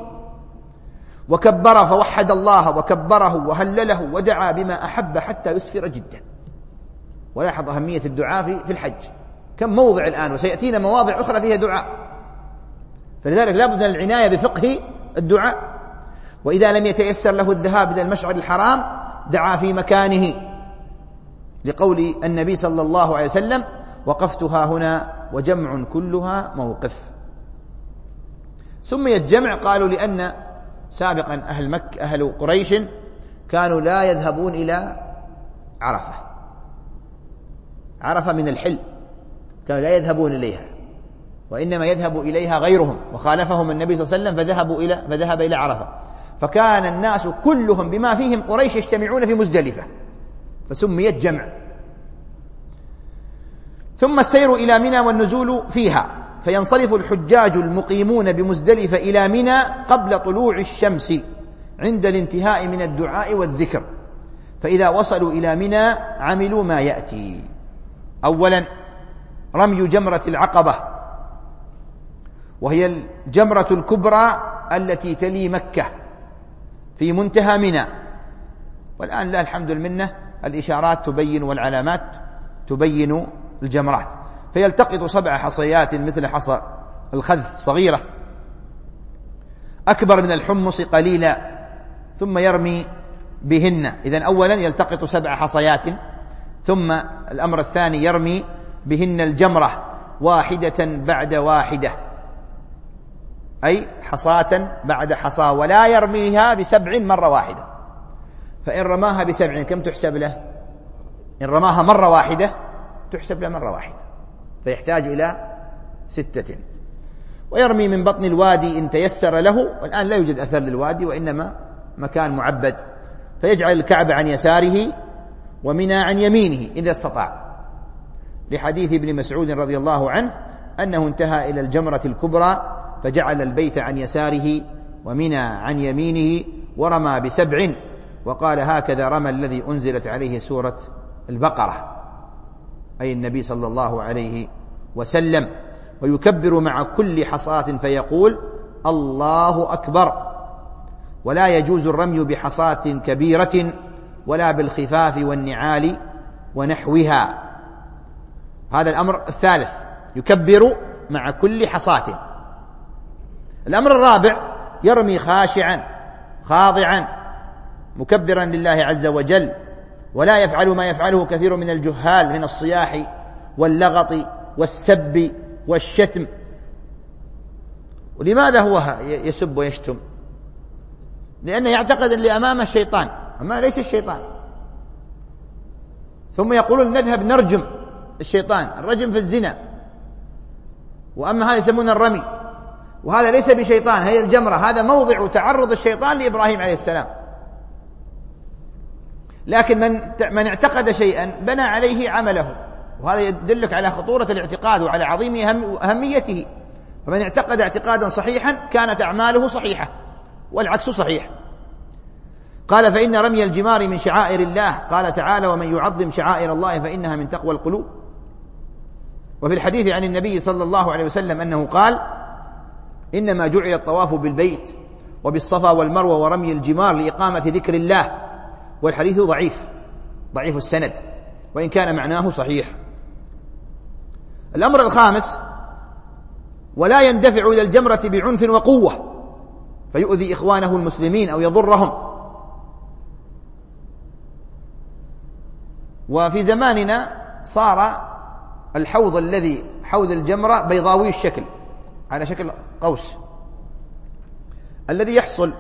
وكبر فوحد الله وكبره وهلله ودعا بما أحب حتى يسفر جدا. ولاحظ أهمية الدعاء في الحج، كم موضع الآن وسيأتينا مواضع أخرى فيها دعاء، فلذلك لا بد من العناية بفقه الدعاء. وإذا لم يتيسر له الذهاب إلى المشعر الحرام دعا في مكانه، لقول النبي صلى الله عليه وسلم وقفتها هنا وجمع كلها موقف. سميت جمع قالوا لأن سابقا أهل قريش كانوا لا يذهبون إلى عرفة من الحل، كانوا لا يذهبون إليها وإنما يذهب إليها غيرهم، وخالفهم النبي صلى الله عليه وسلم فذهب إلى عرفة، فكان الناس كلهم بما فيهم قريش يجتمعون في مزدلفة فسميت جمع. ثم السير إلى منى والنزول فيها، فينصرف الحجاج المقيمون بمزدلفة إلى منى قبل طلوع الشمس عند الانتهاء من الدعاء والذكر، فإذا وصلوا إلى منى عملوا ما يأتي. أولا رمي جمرة العقبة، وهي الجمرة الكبرى التي تلي مكة في منتهى منى، والآن لا الحمد لله الإشارات تبين والعلامات تبين الجمرات. فيلتقط 7 حصيات مثل حصى الخذف صغيرة أكبر من الحمص قليلا، ثم يرمي بهن. إذن أولا يلتقط 7 حصيات، ثم الأمر الثاني يرمي بهن الجمرة واحدة بعد واحدة، أي حصاة بعد حصاة، ولا يرميها ب7 مرة واحدة. فإن رماها ب7 كم تحسب له؟ إن رماها مرة واحدة تحسب له مرة واحدة، فيحتاج إلى 6. ويرمي من بطن الوادي إن تيسر له، والآن لا يوجد أثر للوادي وإنما مكان معبد، فيجعل الكعبة عن يساره ومنى عن يمينه إذا استطاع، لحديث ابن مسعود رضي الله عنه أنه انتهى إلى الجمرة الكبرى فجعل البيت عن يساره ومنى عن يمينه ورمى ب7، وقال هكذا رمى الذي أنزلت عليه سورة البقرة، أي النبي صلى الله عليه وسلم. ويكبر مع كل حصاة فيقول الله أكبر، ولا يجوز الرمي بحصاة كبيرة ولا بالخفاف والنعال ونحوها. هذا الأمر الثالث، يكبر مع كل حصاة. الأمر الرابع، يرمي خاشعا خاضعا مكبرا لله عز وجل، ولا يفعل ما يفعله كثير من الجهال من الصياح واللغط والسب والشتم. ولماذا هو يسب ويشتم؟ لأنه يعتقد اللي أمامه الشيطان، أما ليس الشيطان. ثم يقولون نذهب نرجم الشيطان، الرجم في الزنا، وأما هذا يسمونه الرمي، وهذا ليس بشيطان، هي الجمرة، هذا موضع تعرض الشيطان لإبراهيم عليه السلام. لكن من اعتقد شيئا بنى عليه عمله، وهذا يدلك على خطورة الاعتقاد وعلى عظيم أهميته. فمن اعتقد اعتقادا صحيحا كانت أعماله صحيحة، والعكس صحيح. قال فإن رمي الجمار من شعائر الله، قال تعالى ومن يعظم شعائر الله فإنها من تقوى القلوب. وفي الحديث عن النبي صلى الله عليه وسلم أنه قال إنما جعل الطواف بالبيت وبالصفا والمروة ورمي الجمار لإقامة ذكر الله. والحديث ضعيف السند، وإن كان معناه صحيح. الأمر الخامس، ولا يندفع إلى الجمرة بعنف وقوة فيؤذي إخوانه المسلمين أو يضرهم. وفي زماننا صار الحوض الذي حوض الجمرة بيضاوي الشكل على شكل قوس. الذي يحصل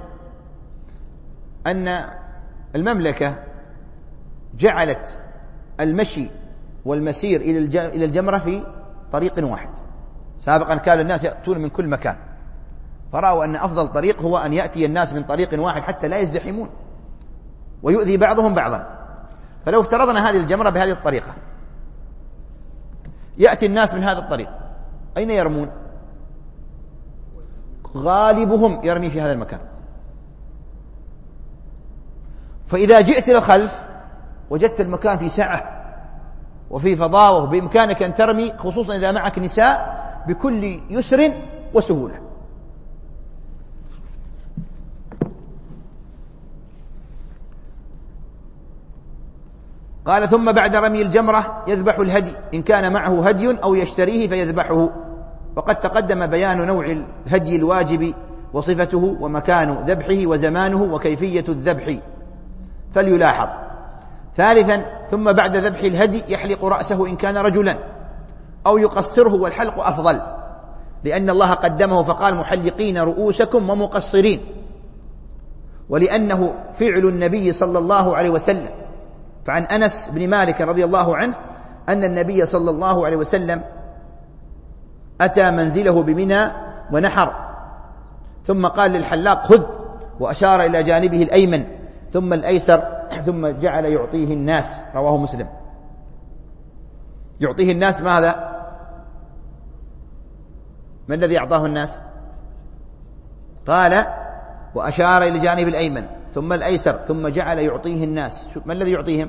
أن المملكة جعلت المشي والمسير إلى الجمرة في طريق واحد. سابقا كان الناس يأتون من كل مكان، فرأوا أن أفضل طريق هو أن يأتي الناس من طريق واحد حتى لا يزدحمون ويؤذي بعضهم بعضا. فلو افترضنا هذه الجمرة بهذه الطريقة، يأتي الناس من هذا الطريق، أين يرمون؟ غالبهم يرمي في هذا المكان. فإذا جئت إلى الخلف وجدت المكان في سعة وفي فضاء، وبإمكانك أن ترمي، خصوصا إذا معك نساء، بكل يسر وسهولة. قال ثم بعد رمي الجمرة يذبح الهدي إن كان معه هدي أو يشتريه فيذبحه. وقد تقدم بيان نوع الهدي الواجب وصفته ومكان ذبحه وزمانه وكيفية الذبح، فليلاحظ. ثالثا ثم بعد ذبح الهدي يحلق رأسه إن كان رجلا أو يقصره، والحلق أفضل، لأن الله قدمه فقال محلقين رؤوسكم ومقصرين، ولأنه فعل النبي صلى الله عليه وسلم. فعن أنس بن مالك رضي الله عنه أن النبي صلى الله عليه وسلم أتى منزله بمنى ونحر، ثم قال للحلاق خذ، وأشار إلى جانبه الأيمن ثم الأيسر، ثم جعل يعطيه الناس. رواه مسلم. يعطيه الناس ماذا؟ ما الذي أعطاه الناس؟ قال وأشار إلى جانب الأيمن ثم الأيسر ثم جعل يعطيه الناس. ما الذي يعطيهم؟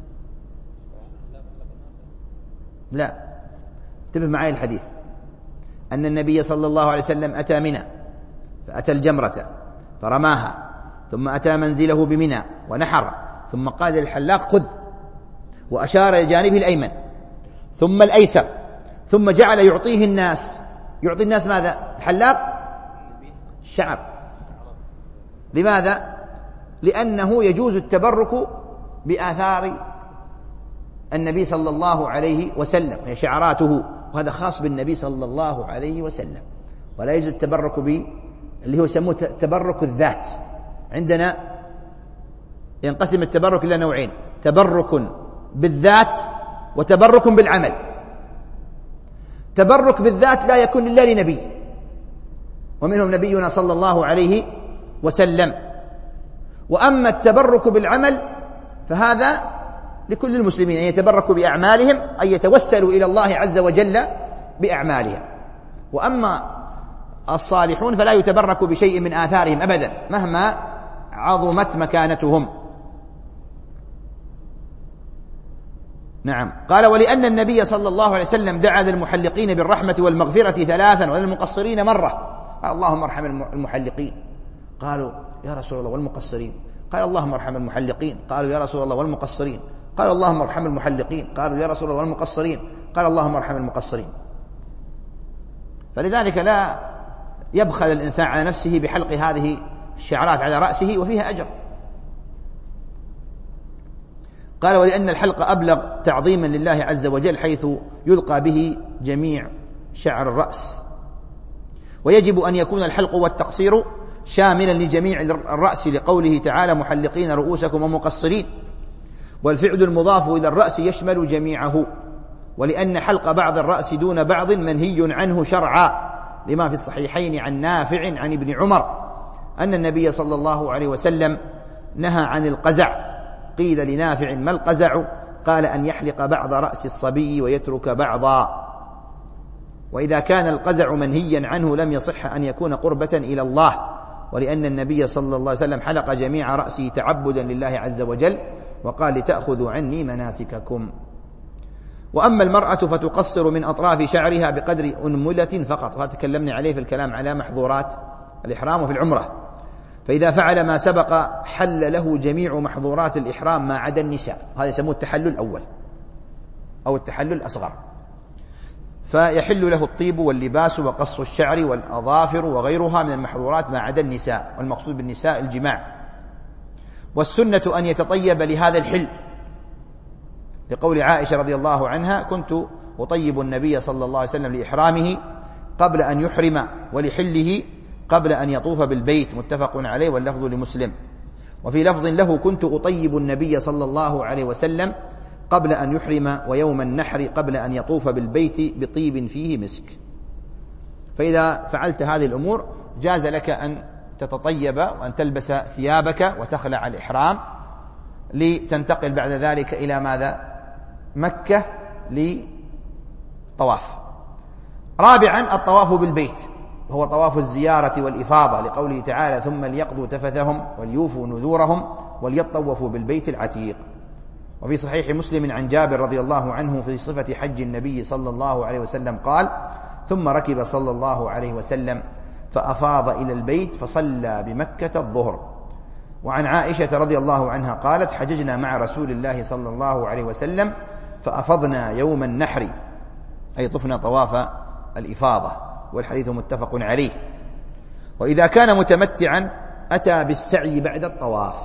لا، انتبه معي الحديث، أن النبي صلى الله عليه وسلم أتى منى فأتى الجمرة فرماها، ثم أتى منزله بمنى ونحر، ثم قال للحلاق خذ، وأشار إلى جانبه الأيمن ثم الأيسر، ثم جعل يعطيه الناس. يعطي الناس ماذا؟ الحلاق الشعر. لماذا؟ لأنه يجوز التبرك بآثار النبي صلى الله عليه وسلم، هي شعراته، وهذا خاص بالنبي صلى الله عليه وسلم. ولا يجوز التبرك اللي هو يسموه تبرك الذات. عندنا ينقسم التبرك إلى نوعين: تبرك بالذات وتبرك بالعمل. تبرك بالذات لا يكون إلا لنبي، ومنهم نبينا صلى الله عليه وسلم. وأما التبرك بالعمل فهذا لكل المسلمين، أن يتبركوا بأعمالهم، أن يتوسلوا إلى الله عز وجل بأعمالهم. وأما الصالحون فلا يتبرك بشيء من آثارهم أبدا مهما عظمت مكانتهم. نعم. قال: ولأن النبي صلى الله عليه وسلم دعا للمحلقين بالرحمة والمغفرة 3 وللمقصرين مرة. قال: اللهم ارحم المحلقين. قالوا: يا رسول الله والمقصرين؟ قال: اللهم ارحم المحلقين. قالوا: يا رسول الله والمقصرين؟ قال: اللهم ارحم المحلقين. قالوا: يا رسول الله والمقصرين؟ قال: اللهم ارحم المقصرين. فلذلك لا يبخل الإنسان على نفسه بحلق هذه الشعرات على رأسه وفيها أجر. قال: ولأن الحلق أبلغ تعظيما لله عز وجل حيث يلقى به جميع شعر الرأس، ويجب أن يكون الحلق والتقصير شاملا لجميع الرأس لقوله تعالى: محلقين رؤوسكم ومقصرين، والفعل المضاف إلى الرأس يشمل جميعه. ولأن حلق بعض الرأس دون بعض منهي عنه شرعا، لما في الصحيحين عن نافع عن ابن عمر أن النبي صلى الله عليه وسلم نهى عن القزع. قيل لنافع: ما القزع؟ قال: أن يحلق بعض رأس الصبي ويترك بعضا. وإذا كان القزع منهيا عنه لم يصح أن يكون قربة إلى الله، ولأن النبي صلى الله عليه وسلم حلق جميع رأسه تعبدا لله عز وجل، وقال: لتأخذوا عني مناسككم. وأما المرأة فتقصر من أطراف شعرها بقدر أنملة فقط، وهذا تكلمنا عليه في الكلام على محظورات الإحرام وفي العمرة. فإذا فعل ما سبق حل له جميع محظورات الإحرام ما عدا النساء، هذا يسموه التحلل الأول أو التحلل الأصغر. فيحل له الطيب واللباس وقص الشعر والأظافر وغيرها من المحظورات ما عدا النساء، والمقصود بالنساء الجماع. والسنة أن يتطيب لهذا الحل، لقول عائشة رضي الله عنها: كنت أطيب النبي صلى الله عليه وسلم لإحرامه قبل أن يحرم، ولحله قبل أن يطوف بالبيت، متفق عليه، واللفظ لمسلم. وفي لفظ له: كنت أطيب النبي صلى الله عليه وسلم قبل أن يحرم، ويوم النحر قبل أن يطوف بالبيت بطيب فيه مسك. فإذا فعلت هذه الأمور جاز لك أن تتطيب وأن تلبس ثيابك وتخلع الإحرام لتنتقل بعد ذلك إلى ماذا؟ مكة لطواف. رابعا: الطواف بالبيت، وهو طواف الزيارة والإفاضة، لقوله تعالى: ثم ليقضوا تفثهم وليوفوا نذورهم وليطوفوا بالبيت العتيق. وفي صحيح مسلم عن جابر رضي الله عنه في صفة حج النبي صلى الله عليه وسلم قال: ثم ركب صلى الله عليه وسلم فأفاض إلى البيت فصلى بمكة الظهر. وعن عائشة رضي الله عنها قالت: حججنا مع رسول الله صلى الله عليه وسلم فأفضنا يوم النحر، أي طفنا طواف الإفاضة، والحديث متفق عليه. وإذا كان متمتعا أتى بالسعي بعد الطواف،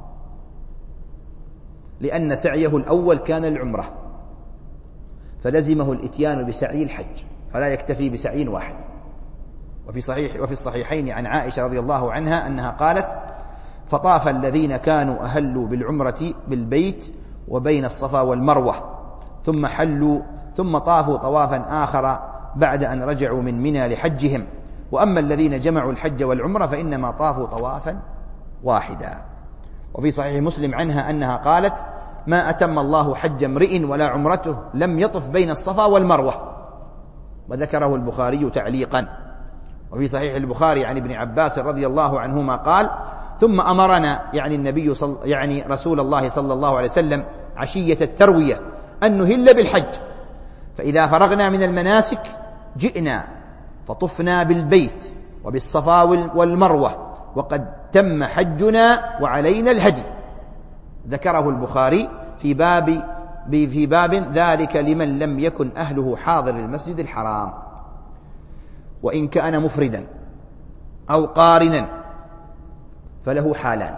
لأن سعيه الأول كان العمرة، فلزمه الإتيان بسعي الحج، فلا يكتفي بسعي واحد. وفي الصحيحين عن عائشة رضي الله عنها أنها قالت: فطاف الذين كانوا أهلوا بالعمرة بالبيت وبين الصفا والمروة ثم حلوا، ثم طافوا طوافا آخر بعد أن رجعوا من منى لحجهم، وأما الذين جمعوا الحج والعمرة فإنما طافوا طوافا واحدا. وفي صحيح مسلم عنها أنها قالت: ما أتم الله حج امرئ ولا عمرته لم يطف بين الصفا والمروة، وذكره البخاري تعليقا. وفي صحيح البخاري عن ابن عباس رضي الله عنهما قال: ثم أمرنا، يعني رسول الله صلى الله عليه وسلم، عشية التروية أن نهل بالحج، فإذا فرغنا من المناسك جئنا فطفنا بالبيت وبالصفا والمروة وقد تم حجنا وعلينا الهدي. ذكره البخاري في باب ذلك لمن لم يكن أهله حاضر المسجد الحرام، وإن كان مفردا أو قارنا فله حالان: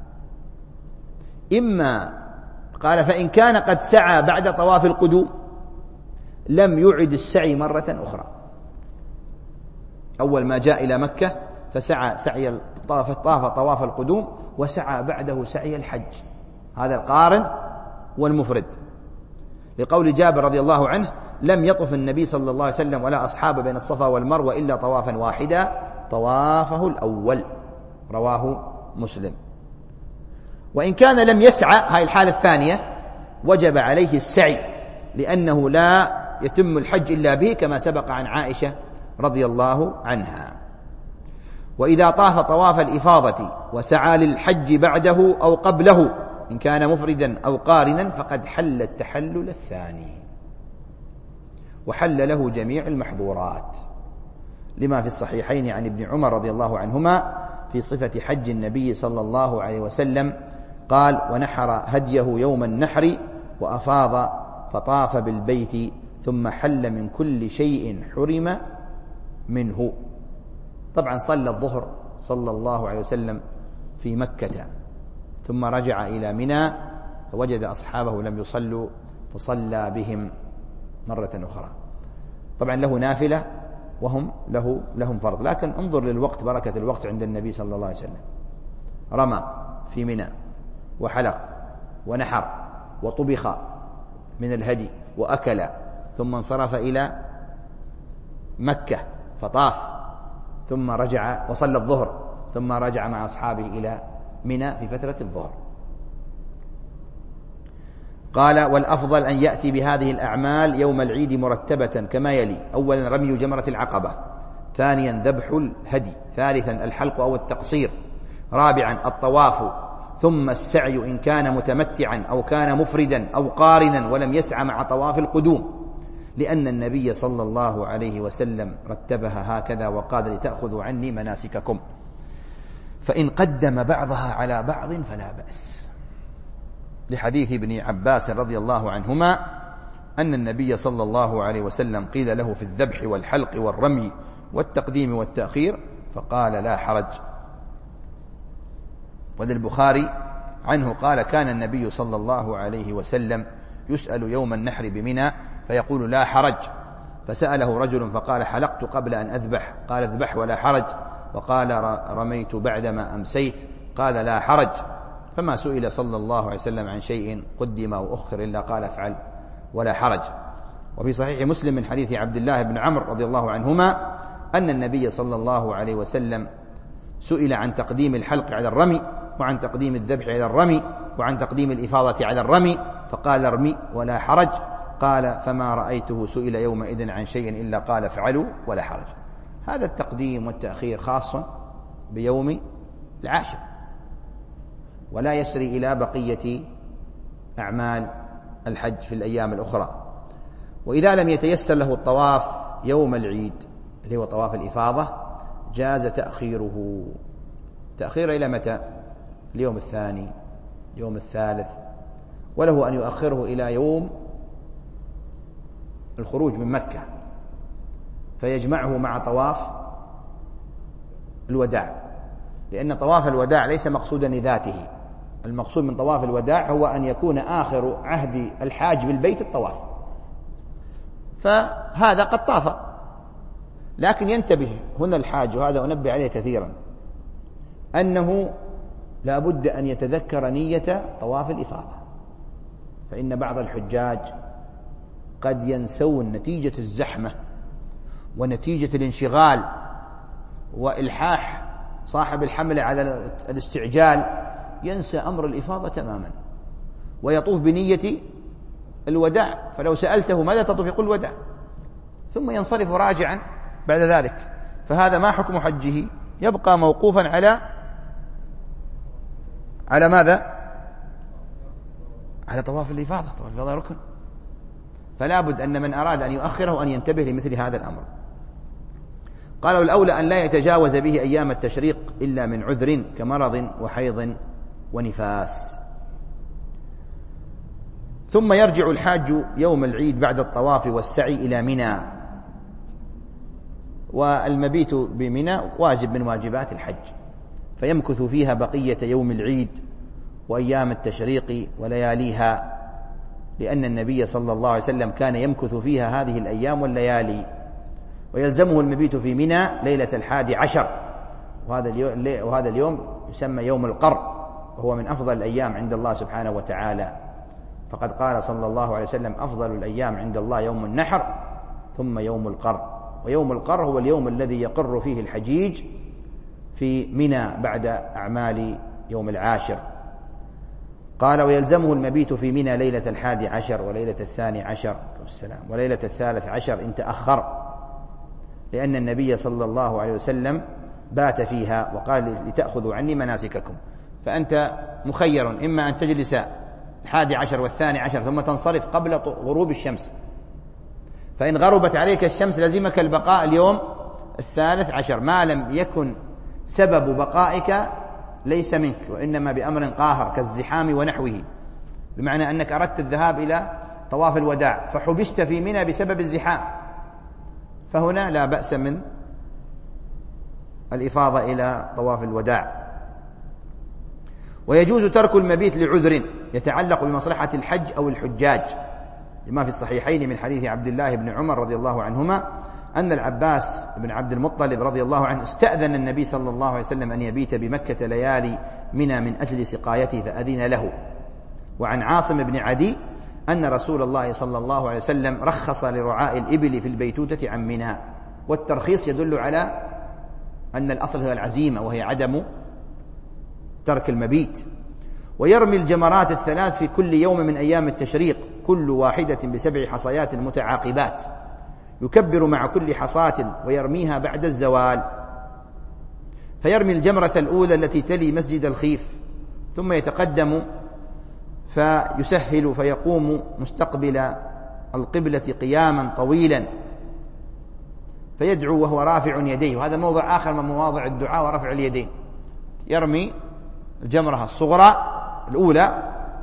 إما قال فإن كان قد سعى بعد طواف القدوم لم يعد السعي مرة أخرى، أول ما جاء إلى مكة فسعى سعي طاف طواف القدوم وسعى بعده سعي الحج، هذا القارن والمفرد، لقول جابر رضي الله عنه: لم يطف النبي صلى الله عليه وسلم ولا أصحاب بين الصفا والمروة إلا طوافا واحدا طوافه الأول. رواه مسلم. وإن كان لم يسعى، هاي الحالة الثانية، وجب عليه السعي، لأنه لا يتم الحج إلا به، كما سبق عن عائشة رضي الله عنها. وإذا طاف طواف الإفاضة وسعى للحج بعده أو قبله إن كان مفردا أو قارنا فقد حل التحلل الثاني، وحل له جميع المحظورات، لما في الصحيحين عن ابن عمر رضي الله عنهما في صفة حج النبي صلى الله عليه وسلم قال: ونحر هديه يوم النحر وأفاض فطاف بالبيت ثم حل من كل شيء حرم منه. طبعا صلى الظهر صلى الله عليه وسلم في مكة، ثم رجع إلى منى فوجد أصحابه لم يصلوا فصلى بهم مرة أخرى. طبعا له نافلة وهم لهم فرض، لكن انظر للوقت، بركة الوقت عند النبي صلى الله عليه وسلم. رمى في منى وحلق ونحر وطبخ من الهدي وأكل، ثم انصرف إلى مكة فطاف، ثم رجع وصلى الظهر، ثم رجع مع أصحابه إلى منى في فترة الظهر. قال: والأفضل أن يأتي بهذه الأعمال يوم العيد مرتبة كما يلي: أولا رمي جمرة العقبة، ثانيا ذبح الهدي، ثالثا الحلق أو التقصير، رابعا الطواف، ثم السعي إن كان متمتعا أو كان مفردا أو قارنا ولم يسعى مع طواف القدوم، لأن النبي صلى الله عليه وسلم رتبها هكذا وقال: لتأخذوا عني مناسككم، فإن قدم بعضها على بعض فلا بأس، لحديث ابن عباس رضي الله عنهما أن النبي صلى الله عليه وسلم قيل له في الذبح والحلق والرمي والتقديم والتأخير فقال: لا حرج. وذي البخاري عنه قال: كان النبي صلى الله عليه وسلم يسأل يوم النحر بمنى فيقول: لا حرج. فسأله رجل فقال: حلقت قبل أن أذبح، قال: اذبح ولا حرج. وقال: رميت بعدما أمسيت، قال: لا حرج. فما سئل صلى الله عليه وسلم عن شيء قدم أو أخر إلا قال: افعل ولا حرج. وفي صحيح مسلم من حديث عبد الله بن عمرو رضي الله عنهما أن النبي صلى الله عليه وسلم سئل عن تقديم الحلق على الرمي، وعن تقديم الذبح على الرمي، وعن تقديم الإفاضة على الرمي، فقال: ارمي ولا حرج. قال: فما رأيته سئل يومئذ عن شيء إلا قال: افعلوا ولا حرج. هذا التقديم والتأخير خاص بيوم العاشر، ولا يسري إلى بقية أعمال الحج في الأيام الأخرى. وإذا لم يتيسر له الطواف يوم العيد اللي هو طواف الإفاضة جاز تأخيره. تأخير إلى متى؟ اليوم الثاني، يوم الثالث، وله أن يؤخره إلى يوم الخروج من مكة فيجمعه مع طواف الوداع، لأن طواف الوداع ليس مقصودا لذاته، المقصود من طواف الوداع هو أن يكون آخر عهد الحاج بالبيت الطواف، فهذا قد طاف، لكن ينتبه هنا الحاج، وهذا أنبه عليه كثيرا، أنه لا بد أن يتذكر نية طواف الإفاضة، فإن بعض الحجاج قد ينسون نتيجة الزحمة ونتيجة الانشغال وإلحاح صاحب الحمل على الاستعجال، ينسى أمر الإفاضة تماما ويطوف بنية الوداع، فلو سألته ماذا تطوف يقول الوداع، ثم ينصرف راجعا بعد ذلك، فهذا ما حكم حجه؟ يبقى موقوفا على ماذا؟ على طواف الإفاضة. طواف الإفاضة ركن، فلا بد أن من أراد أن يؤخره أن ينتبه لمثل هذا الأمر. قالوا الأولى أن لا يتجاوز به أيام التشريق إلا من عذر كمرض وحيض ونفاس. ثم يرجع الحاج يوم العيد بعد الطواف والسعي إلى منى، والمبيت بمنى واجب من واجبات الحج، فيمكث فيها بقية يوم العيد وأيام التشريق ولياليها، لأن النبي صلى الله عليه وسلم كان يمكث فيها هذه الأيام والليالي. ويلزمه المبيت في منى ليلة 11، وهذا اليوم يسمى يوم القر، وهو من أفضل الأيام عند الله سبحانه وتعالى، فقد قال صلى الله عليه وسلم: أفضل الأيام عند الله يوم النحر ثم يوم القر. ويوم القر هو اليوم الذي يقر فيه الحجيج في منى بعد أعمال يوم العاشر. قال: ويلزمه المبيت في منى ليلة 11 وليلة 12 وليلة 13 إن تأخر، لأن النبي صلى الله عليه وسلم بات فيها وقال: لتأخذوا عني مناسككم. فأنت مخير، إما أن تجلس 11 و12 ثم تنصرف قبل غروب الشمس، فإن غربت عليك الشمس لزمك البقاء اليوم 13 ما لم يكن سبب بقائك ليس منك، وإنما بأمر قاهر كالزحام ونحوه، بمعنى أنك أردت الذهاب إلى طواف الوداع فحبست في منى بسبب الزحام، فهنا لا بأس من الإفاضة إلى طواف الوداع. ويجوز ترك المبيت لعذر يتعلق بمصلحة الحج أو الحجاج، لما في الصحيحين من حديث عبد الله بن عمر رضي الله عنهما أن العباس بن عبد المطلب رضي الله عنه استأذن النبي صلى الله عليه وسلم أن يبيت بمكة ليالي منى من أجل سقايته فأذن له. وعن عاصم بن عدي أن رسول الله صلى الله عليه وسلم رخص لرعاء الإبل في البيتوتة عن منى، والترخيص يدل على أن الأصل هو العزيمة وهي عدم ترك المبيت. ويرمي الجمرات الثلاث في كل يوم من أيام التشريق، كل واحدة ب7 حصيات متعاقبات، يكبر مع كل حصاة ويرميها بعد الزوال، فيرمي الجمرة الأولى التي تلي مسجد الخيف، ثم يتقدم فيسهل فيقوم مستقبل القبلة قياما طويلا فيدعو وهو رافع يديه، وهذا موضع آخر من مواضع الدعاء ورفع اليدين. يرمي الجمرة الصغرى الأولى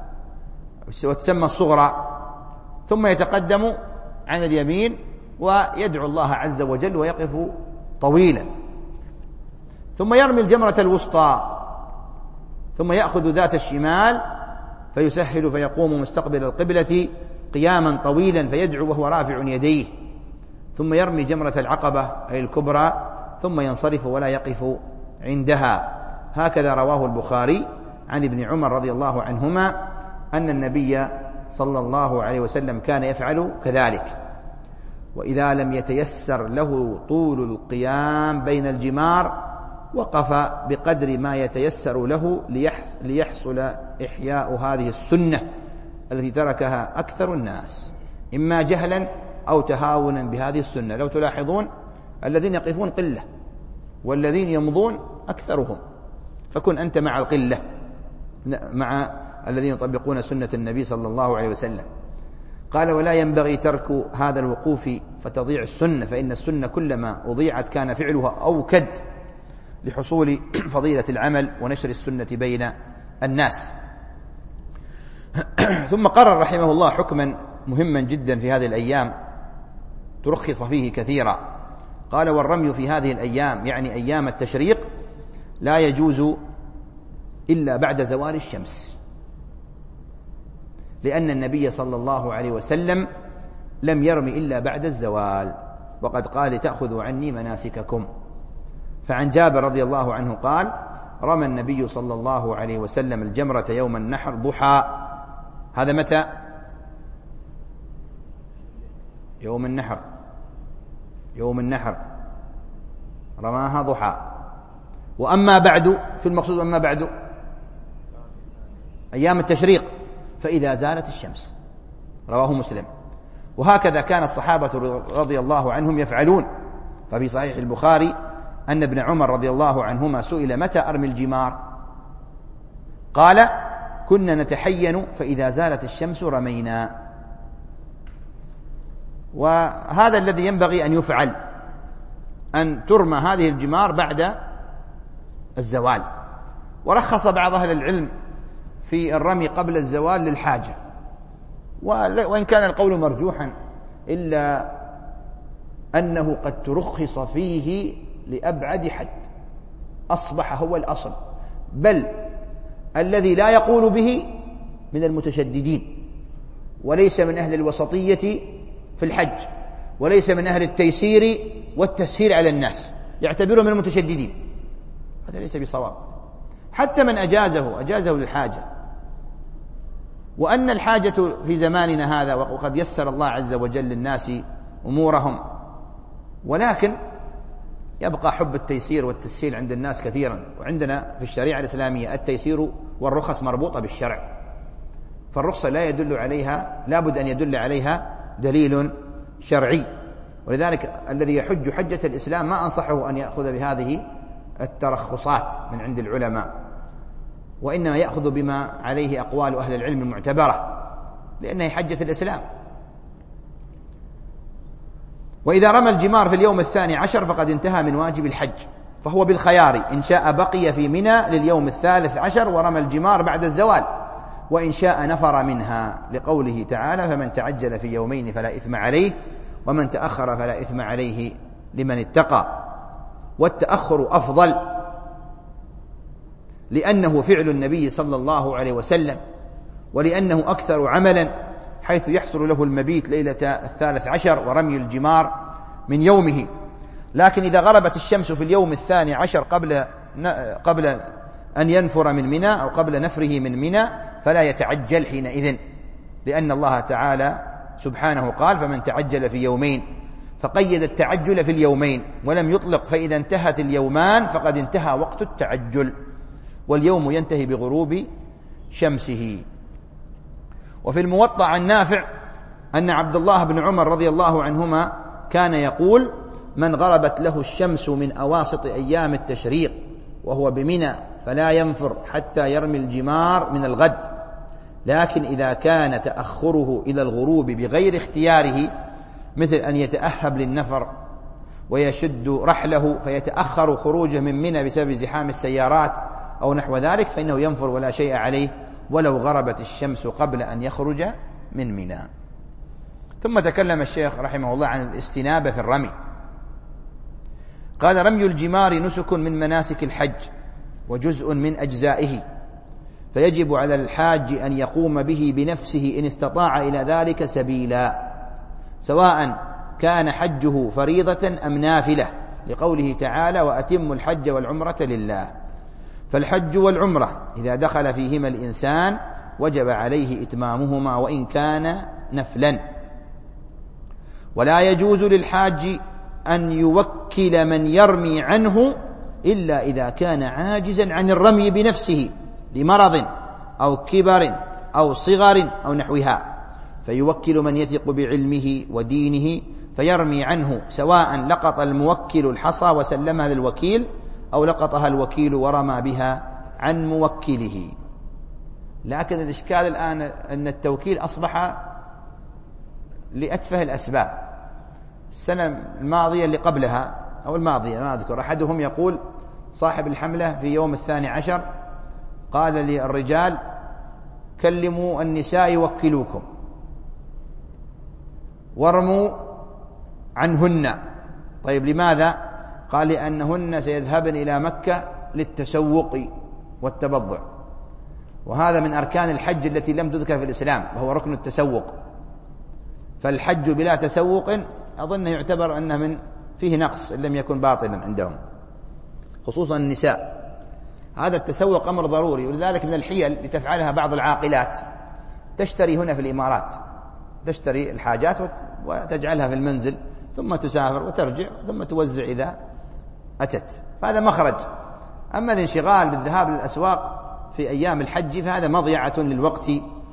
وتسمى الصغرى، ثم يتقدم عن اليمين ويدعو الله عز وجل ويقف طويلا، ثم يرمي الجمرة الوسطى، ثم يأخذ ذات الشمال فيسهل فيقوم مستقبل القبلة قياما طويلا فيدعو وهو رافع يديه، ثم يرمي جمرة العقبة أي الكبرى، ثم ينصرف ولا يقف عندها. هكذا رواه البخاري عن ابن عمر رضي الله عنهما أن النبي صلى الله عليه وسلم كان يفعل كذلك. وإذا لم يتيسر له طول القيام بين الجمار وقف بقدر ما يتيسر له ليحصل إحياء هذه السنة التي تركها أكثر الناس، إما جهلا أو تهاونا بهذه السنة. لو تلاحظون الذين يقفون قلة والذين يمضون أكثرهم، فكن أنت مع القلة، مع الذين يطبقون سنة النبي صلى الله عليه وسلم. قال: ولا ينبغي ترك هذا الوقوف فتضيع السنة، فإن السنة كلما أضيعت كان فعلها أوكد لحصول فضيلة العمل ونشر السنة بين الناس. ثم قرر رحمه الله حكما مهما جدا في هذه الأيام ترخص فيه كثيرا. قال: والرمي في هذه الأيام يعني أيام التشريق لا يجوز إلا بعد زوال الشمس، لأن النبي صلى الله عليه وسلم لم يرمي إلا بعد الزوال، وقد قال: تأخذوا عني مناسككم. فعن جابر رضي الله عنه قال: رمى النبي صلى الله عليه وسلم الجمرة يوم النحر ضحى. هذا متى؟ يوم النحر، يوم النحر رماها ضحى. وأما بعد في المقصود، أما بعد أيام التشريق فإذا زالت الشمس، رواه مسلم. وهكذا كان الصحابة رضي الله عنهم يفعلون. ففي صحيح البخاري أن ابن عمر رضي الله عنهما سئل: متى أرمي الجمار؟ قال: كنا نتحين فإذا زالت الشمس رمينا. وهذا الذي ينبغي أن يفعل، أن ترمى هذه الجمار بعد الزوال. ورخص بعض أهل العلم في الرمي قبل الزوال للحاجة، وإن كان القول مرجوحا إلا أنه قد ترخص فيه لأبعد حد، أصبح هو الأصل، بل الذي لا يقول به من المتشددين، وليس من أهل الوسطية في الحج، وليس من أهل التيسير والتسهيل على الناس، يعتبره من المتشددين. هذا ليس بصواب. حتى من أجازه للحاجة، وأن الحاجة في زماننا هذا وقد يسر الله عز وجل للناس أمورهم، ولكن يبقى حب التيسير والتسهيل عند الناس كثيرا، وعندنا في الشريعة الإسلامية التيسير والرخص مربوطة بالشرع، فالرخصة لا يدل عليها، لا بد أن يدل عليها دليل شرعي. ولذلك الذي يحج حجة الإسلام ما أنصحه أن يأخذ بهذه الترخصات من عند العلماء، وإنما يأخذ بما عليه أقوال أهل العلم المعتبرة، لأنها حجة الإسلام. وإذا رمى الجمار في اليوم 12 فقد انتهى من واجب الحج، فهو بالخيار إن شاء بقي في منى لليوم 13 ورمى الجمار بعد الزوال، وإن شاء نفر منها، لقوله تعالى: فمن تعجل في يومين فلا إثم عليه ومن تأخر فلا إثم عليه لمن اتقى. والتأخر أفضل، لأنه فعل النبي صلى الله عليه وسلم، ولأنه أكثر عملا، حيث يحصل له المبيت ليلة 13 ورمي الجمار من يومه. لكن إذا غربت الشمس في اليوم 12 قبل أن ينفر من منى أو قبل نفره من منى فلا يتعجل حينئذ، لأن الله تعالى سبحانه قال: فمن تعجل في يومين، فقيد التعجل في اليومين ولم يطلق، فإذا انتهت اليومان فقد انتهى وقت التعجل، واليوم ينتهي بغروب شمسه. وفي الموطأ عن نافع أن عبد الله بن عمر رضي الله عنهما كان يقول: من غربت له الشمس من أواسط أيام التشريق وهو بمنى فلا ينفر حتى يرمي الجمار من الغد، لكن إذا كان تأخره إلى الغروب بغير اختياره، مثل أن يتأهب للنفر ويشد رحله فيتأخر خروجه من منى بسبب زحام السيارات أو نحو ذلك، فإنه ينفر ولا شيء عليه ولو غربت الشمس قبل أن يخرج من منى. ثم تكلم الشيخ رحمه الله عن الاستنابة في الرمي، قال: رمي الجمار نسك من مناسك الحج وجزء من أجزائه، فيجب على الحاج أن يقوم به بنفسه إن استطاع إلى ذلك سبيلا، سواء كان حجه فريضة أم نافلة، لقوله تعالى: وأتموا الحج والعمرة لله. فالحج والعمرة إذا دخل فيهما الإنسان وجب عليه إتمامهما وإن كان نفلا. ولا يجوز للحاج أن يوكل من يرمي عنه إلا إذا كان عاجزا عن الرمي بنفسه لمرض أو كبر أو صغر أو نحوها، فيوكل من يثق بعلمه ودينه فيرمي عنه، سواء لقط الموكل الحصى وسلمها للوكيل أو لقطها الوكيل ورمى بها عن موكله. لكن الإشكال الآن أن التوكيل أصبح لأتفه الأسباب. السنة الماضية اللي قبلها أو الماضية ما أذكر، أحدهم يقول: صاحب الحملة في يوم 12 قال للرجال: كلموا النساء يوكلوكم وارموا عنهن. طيب لماذا؟ قال: لأنهن سيذهبن إلى مكة للتسوق والتبضع، وهذا من أركان الحج التي لم تذكر في الإسلام، وهو ركن التسوق. فالحج بلا تسوق أظن يعتبر أنه من فيه نقص إن لم يكن باطلا عندهم، خصوصا النساء. هذا التسوق أمر ضروري، ولذلك من الحيل لتفعلها بعض العاقلات تشتري هنا في الإمارات، تشتري الحاجات وتجعلها في المنزل ثم تسافر وترجع ثم توزع إذا أتت، فهذا مخرج. أما الانشغال بالذهاب للأسواق في أيام الحج فهذا مضيعة للوقت.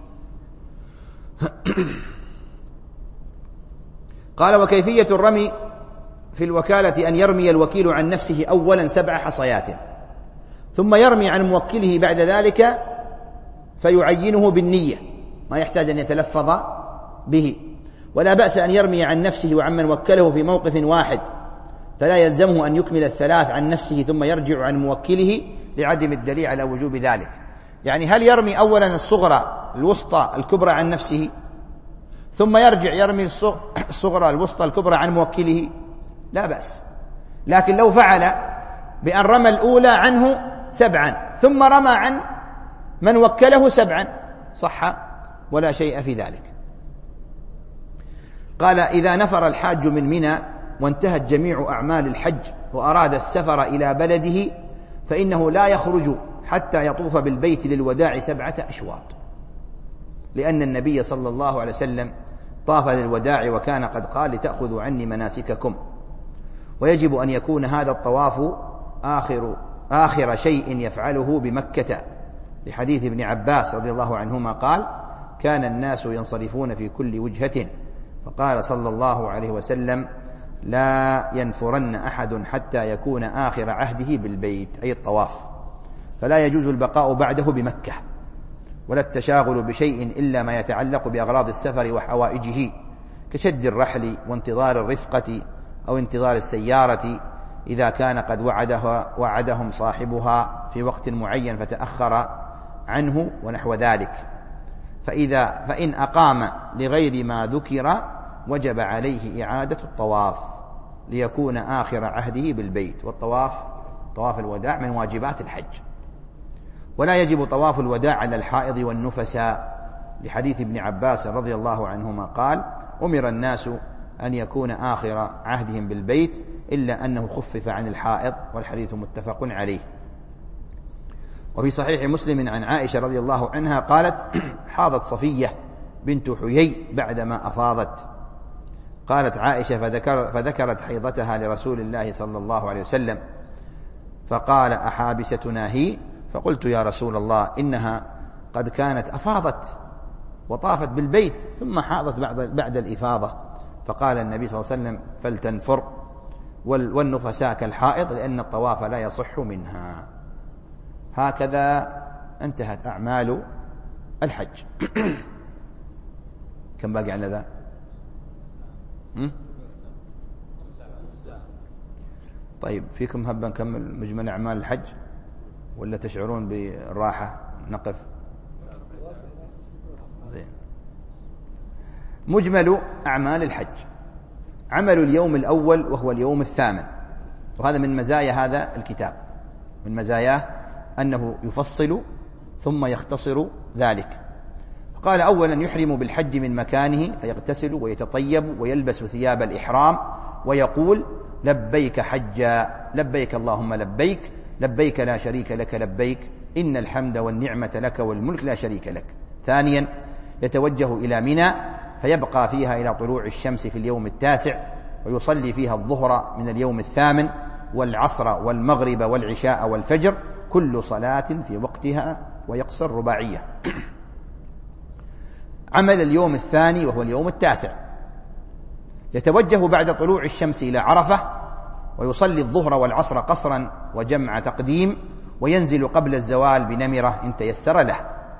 قال: وكيفية الرمي في الوكالة أن يرمي الوكيل عن نفسه أولا 7 حصيات، ثم يرمي عن موكله بعد ذلك فيعينه بالنية، ما يحتاج أن يتلفظ به. ولا بأس أن يرمي عن نفسه وعمن وكله في موقف واحد، فلا يلزمه أن يكمل 3 عن نفسه ثم يرجع عن موكله لعدم الدليل على وجوب ذلك. يعني هل يرمي أولا الصغرى الوسطى الكبرى عن نفسه ثم يرجع يرمي الصغرى الوسطى الكبرى عن موكله؟ لا بأس. لكن لو فعل بأن رمى الأولى عنه 7 ثم رمى عن من وكله 7 صح ولا شيء في ذلك. قال: إذا نفر الحاج من منى وانتهت جميع أعمال الحج وأراد السفر إلى بلده فإنه لا يخرج حتى يطوف بالبيت للوداع 7 أشواط، لأن النبي صلى الله عليه وسلم طاف للوداع وكان قد قال: لتأخذوا عني مناسككم. ويجب أن يكون هذا الطواف آخر شيء يفعله بمكة، لحديث ابن عباس رضي الله عنهما قال: كان الناس ينصرفون في كل وجهة، فقال صلى الله عليه وسلم: لا ينفرن أحد حتى يكون آخر عهده بالبيت، أي الطواف، فلا يجوز البقاء بعده بمكة، ولا التشاغل بشيء إلا ما يتعلق بأغراض السفر وحوائجه، كشد الرحل وانتظار الرفقة أو انتظار السيارة إذا كان قد وعدهم صاحبها في وقت معين فتأخر عنه ونحو ذلك. فإن أقام لغير ما ذكر وجب عليه إعادة الطواف ليكون آخر عهده بالبيت، والطواف طواف الوداع من واجبات الحج. ولا يجب طواف الوداع على الحائض والنفساء، لحديث ابن عباس رضي الله عنهما قال: أمر الناس أن يكون آخر عهدهم بالبيت إلا أنه خفف عن الحائض، والحديث متفق عليه. وفي صحيح مسلم عن عائشة رضي الله عنها قالت: حاضت صفية بنت حيي بعدما أفاضت. قالت عائشة: فذكرت حيضتها لرسول الله صلى الله عليه وسلم، فقال: أحابستنا هي؟ فقلت: يا رسول الله، إنها قد كانت أفاضت وطافت بالبيت ثم حاضت بعد الإفاضة. فقال النبي صلى الله عليه وسلم: فلتنفر، والنفساء كالحائض، لأن الطواف لا يصح منها. هكذا انتهت أعمال الحج. كم باقي على ذا؟ طيب، فيكم هبا نكمل مجمل أعمال الحج ولا تشعرون بالراحة نقف؟ زين. مجمل أعمال الحج: عمل اليوم الأول وهو اليوم الثامن، وهذا من مزايا هذا الكتاب، من مزاياه أنه يفصل ثم يختصر ذلك. قال: أولا يحرم بالحج من مكانه، فيغتسل ويتطيب ويلبس ثياب الإحرام ويقول: لبيك حجا، لبيك اللهم لبيك، لبيك لا شريك لك لبيك، إن الحمد والنعمة لك والملك لا شريك لك. ثانيا يتوجه إلى منى، فيبقى فيها إلى طلوع الشمس في اليوم التاسع، ويصلي فيها الظهر من اليوم الثامن، والعصر والمغرب والعشاء والفجر، كل صلاة في وقتها، ويقصر رباعية. عمل اليوم الثاني وهو اليوم التاسع: يتوجه بعد طلوع الشمس إلى عرفة، ويصلي الظهر والعصر قصرا وجمع تقديم، وينزل قبل الزوال بنمرة إن تيسر له،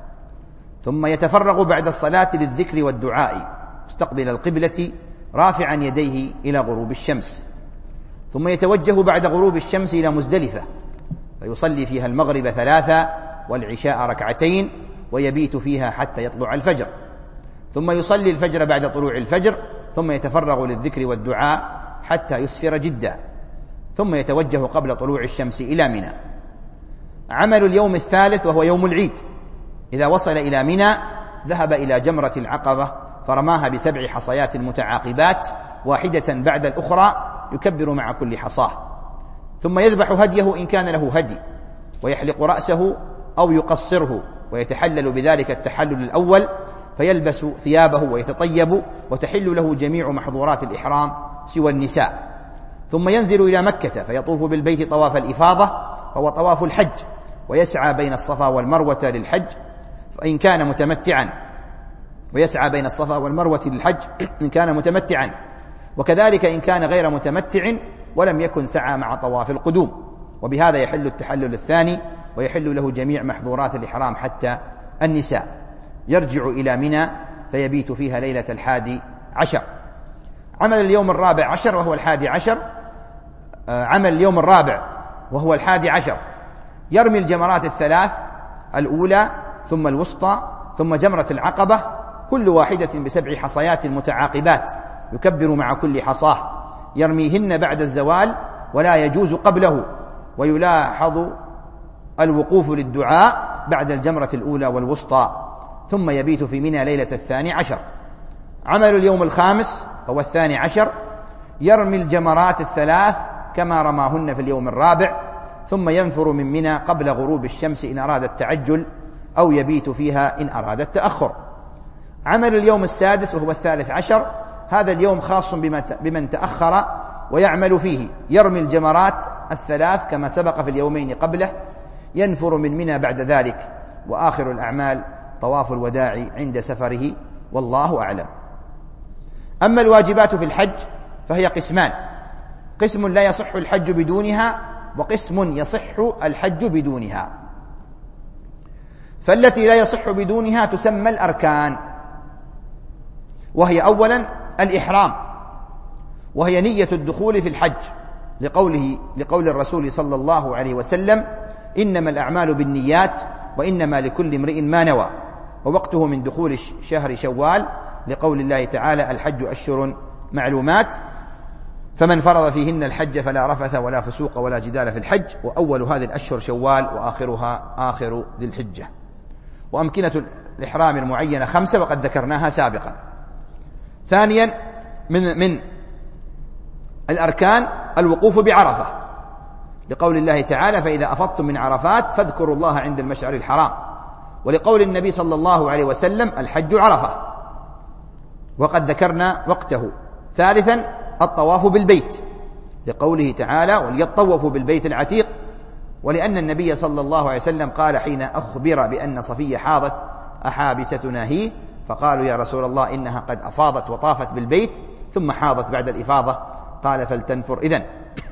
ثم يتفرغ بعد الصلاة للذكر والدعاء مستقبل القبلة رافعا يديه إلى غروب الشمس، ثم يتوجه بعد غروب الشمس إلى مزدلفة، فيصلي فيها المغرب 3 والعشاء 2، ويبيت فيها حتى يطلع الفجر، ثم يصلي الفجر بعد طلوع الفجر، ثم يتفرغ للذكر والدعاء حتى يسفر جدا، ثم يتوجه قبل طلوع الشمس إلى منى. عمل اليوم الثالث وهو يوم العيد: إذا وصل إلى منى ذهب إلى جمرة العقبة، فرماها ب7 حصيات متعاقبات واحدة بعد الأخرى، يكبر مع كل حصاة، ثم يذبح هديه إن كان له هدي، ويحلق رأسه أو يقصره، ويتحلل بذلك التحلل الأول، فيلبس ثيابه ويتطيب، وتحل له جميع محظورات الإحرام سوى النساء، ثم ينزل إلى مكة فيطوف بالبيت طواف الإفاضة، وهو طواف الحج، ويسعى بين الصفا والمروة للحج فإن كان متمتعا، ويسعى بين الصفا والمروة للحج إن كان متمتعا، وكذلك إن كان غير متمتع ولم يكن سعى مع طواف القدوم، وبهذا يحل التحلل الثاني، ويحل له جميع محظورات الإحرام حتى النساء. يرجع إلى منى فيبيت فيها ليلة 11. عمل اليوم 14 وهو 11، عمل اليوم 4 وهو 11، يرمي الجمرات 3 الأولى ثم الوسطى ثم جمرة العقبة، كل واحدة ب7 حصيات متعاقبات، يكبر مع كل حصاه، يرميهن بعد الزوال ولا يجوز قبله، ويلاحظ الوقوف للدعاء بعد الجمرة الأولى والوسطى، ثم يبيت في منى ليلة 12. عمل اليوم 5 هو 12، يرمي الجمرات 3 كما رماهن في اليوم 4، ثم ينفر من منى قبل غروب الشمس إن أراد التعجل، أو يبيت فيها إن أراد التأخر. عمل اليوم 6 وهو 13، هذا اليوم خاص بمن تأخر ويعمل فيه، يرمي الجمرات الثلاث كما سبق في اليومين قبله، ينفر من منى بعد ذلك، وآخر الأعمال طواف الوداع عند سفره، والله أعلم. أما الواجبات في الحج فهي قسمان: قسم لا يصح الحج بدونها، وقسم يصح الحج بدونها. فالتي لا يصح بدونها تسمى الأركان، وهي أولا الإحرام، وهي نية الدخول في الحج، لقول الرسول صلى الله عليه وسلم: إنما الأعمال بالنيات وإنما لكل امرئ ما نوى. ووقته من دخول شهر شوال، لقول الله تعالى: الحج أشهر معلومات، فمن فرض فيهن الحج فلا رفث ولا فسوق ولا جدال في الحج. وأول هذه الأشهر شوال، وآخرها آخر ذي الحجة. وأمكنة الإحرام المعينة 5 وقد ذكرناها سابقا. ثانيا من الأركان الوقوف بعرفة، لقول الله تعالى: فإذا أفضتم من عرفات فاذكروا الله عند المشعر الحرام. ولقول النبي صلى الله عليه وسلم: الحج عرفة، وقد ذكرنا وقته. ثالثا الطواف بالبيت، لقوله تعالى: وليطوفوا بالبيت العتيق. ولأن النبي صلى الله عليه وسلم قال حين أخبر بأن صفية حاضت: أحابستنا هي؟ فقالوا: يا رسول الله إنها قد أفاضت وطافت بالبيت ثم حاضت بعد الإفاضة. قال: فلتنفر إذن.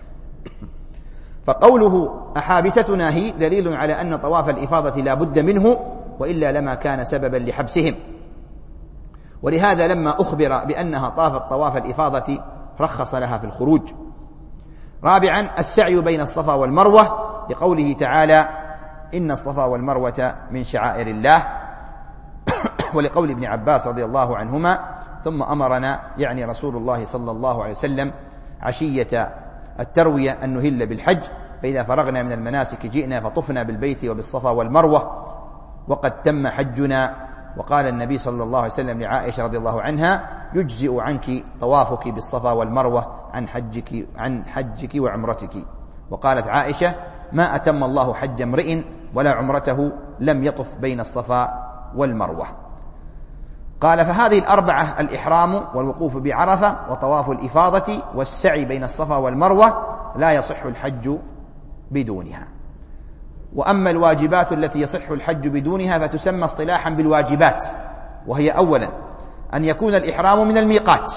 فقوله أحابستنا هي دليل على أن طواف الإفاضة لا بد منه، وإلا لما كان سببا لحبسهم. ولهذا لما أخبر بأنها طافت طواف الإفاضة رخص لها في الخروج. رابعا السعي بين الصفا والمروة، لقوله تعالى: إن الصفا والمروة من شعائر الله. ولقول ابن عباس رضي الله عنهما: ثم أمرنا، يعني رسول الله صلى الله عليه وسلم، عشية التروية أن نهل بالحج، فإذا فرغنا من المناسك جئنا فطفنا بالبيت وبالصفا والمروة وقد تم حجنا. وقال النبي صلى الله عليه وسلم لعائشة رضي الله عنها: يجزئ عنك طوافك بالصفا والمروة عن حجك وعمرتك. وقالت عائشة: ما أتم الله حج امرئ ولا عمرته لم يطف بين الصفا والمروة. قال: فهذه الأربعة: الإحرام والوقوف بعرفة وطواف الإفاضة والسعي بين الصفا والمروة لا يصح الحج بدونها. وأما الواجبات التي يصح الحج بدونها فتسمى اصطلاحا بالواجبات، وهي أولا أن يكون الإحرام من الميقات.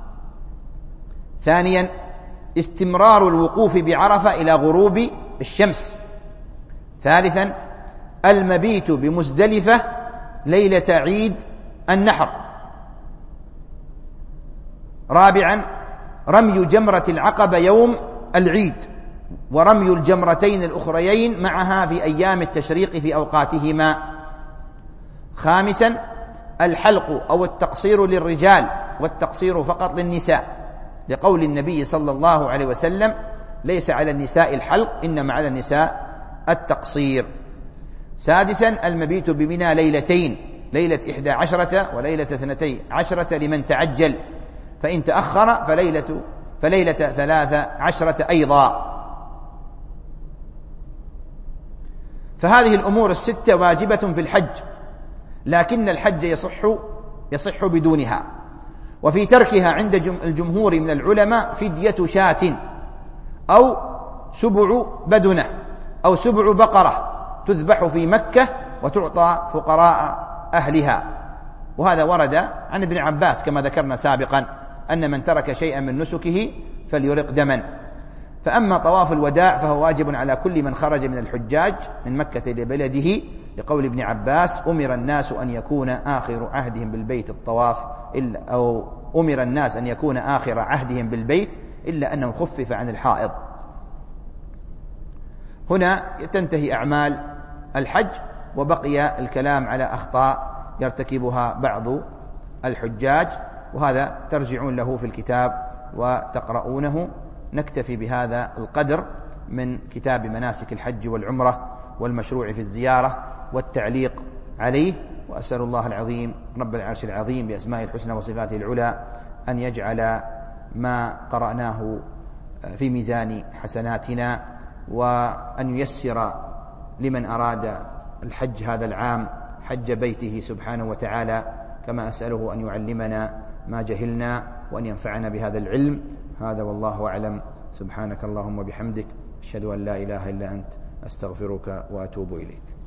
ثانيا استمرار الوقوف بعرفة إلى غروب الشمس. ثالثا المبيت بمزدلفة ليلة عيد النحر. رابعا رمي جمرة العقبة يوم العيد، ورمي الجمرتين الأخريين معها في أيام التشريق في أوقاتهما. خامسا الحلق أو التقصير للرجال، والتقصير فقط للنساء، لقول النبي صلى الله عليه وسلم: ليس على النساء الحلق إنما على النساء التقصير. سادسا المبيت بمنى ليلتين، ليلة 11 وليلة 12 لمن تعجل، فإن تأخر فليلة 13 أيضا. فهذه الأمور الستة واجبة في الحج، لكن الحج يصح بدونها. وفي تركها عند الجمهور من العلماء فدية شاة أو سبع بدنة أو سبع بقرة تذبح في مكة وتعطى فقراء أهلها. وهذا ورد عن ابن عباس كما ذكرنا سابقا أن من ترك شيئا من نسكه فليرق دما. فأما طواف الوداع فهو واجب على كل من خرج من الحجاج من مكة لبلده، لقول ابن عباس: أمر الناس أن يكون آخر عهدهم بالبيت الطواف، أو أمر الناس أن يكون آخر عهدهم بالبيت إلا أنه خفف عن الحائض. هنا تنتهي أعمال الحج، وبقي الكلام على أخطاء يرتكبها بعض الحجاج، وهذا ترجعون له في الكتاب وتقرؤونه. نكتفي بهذا القدر من كتاب مناسك الحج والعمرة والمشروع في الزيارة والتعليق عليه. وأسأل الله العظيم رب العرش العظيم بأسمائه الحسنى وصفاته العلى أن يجعل ما قرأناه في ميزان حسناتنا، وأن ييسر لمن أراد الحج هذا العام حج بيته سبحانه وتعالى، كما أسأله أن يعلمنا ما جهلنا وأن ينفعنا بهذا العلم. هذا والله أعلم. سبحانك اللهم وبحمدك، أشهد أن لا إله إلا أنت، أستغفرك وأتوب إليك.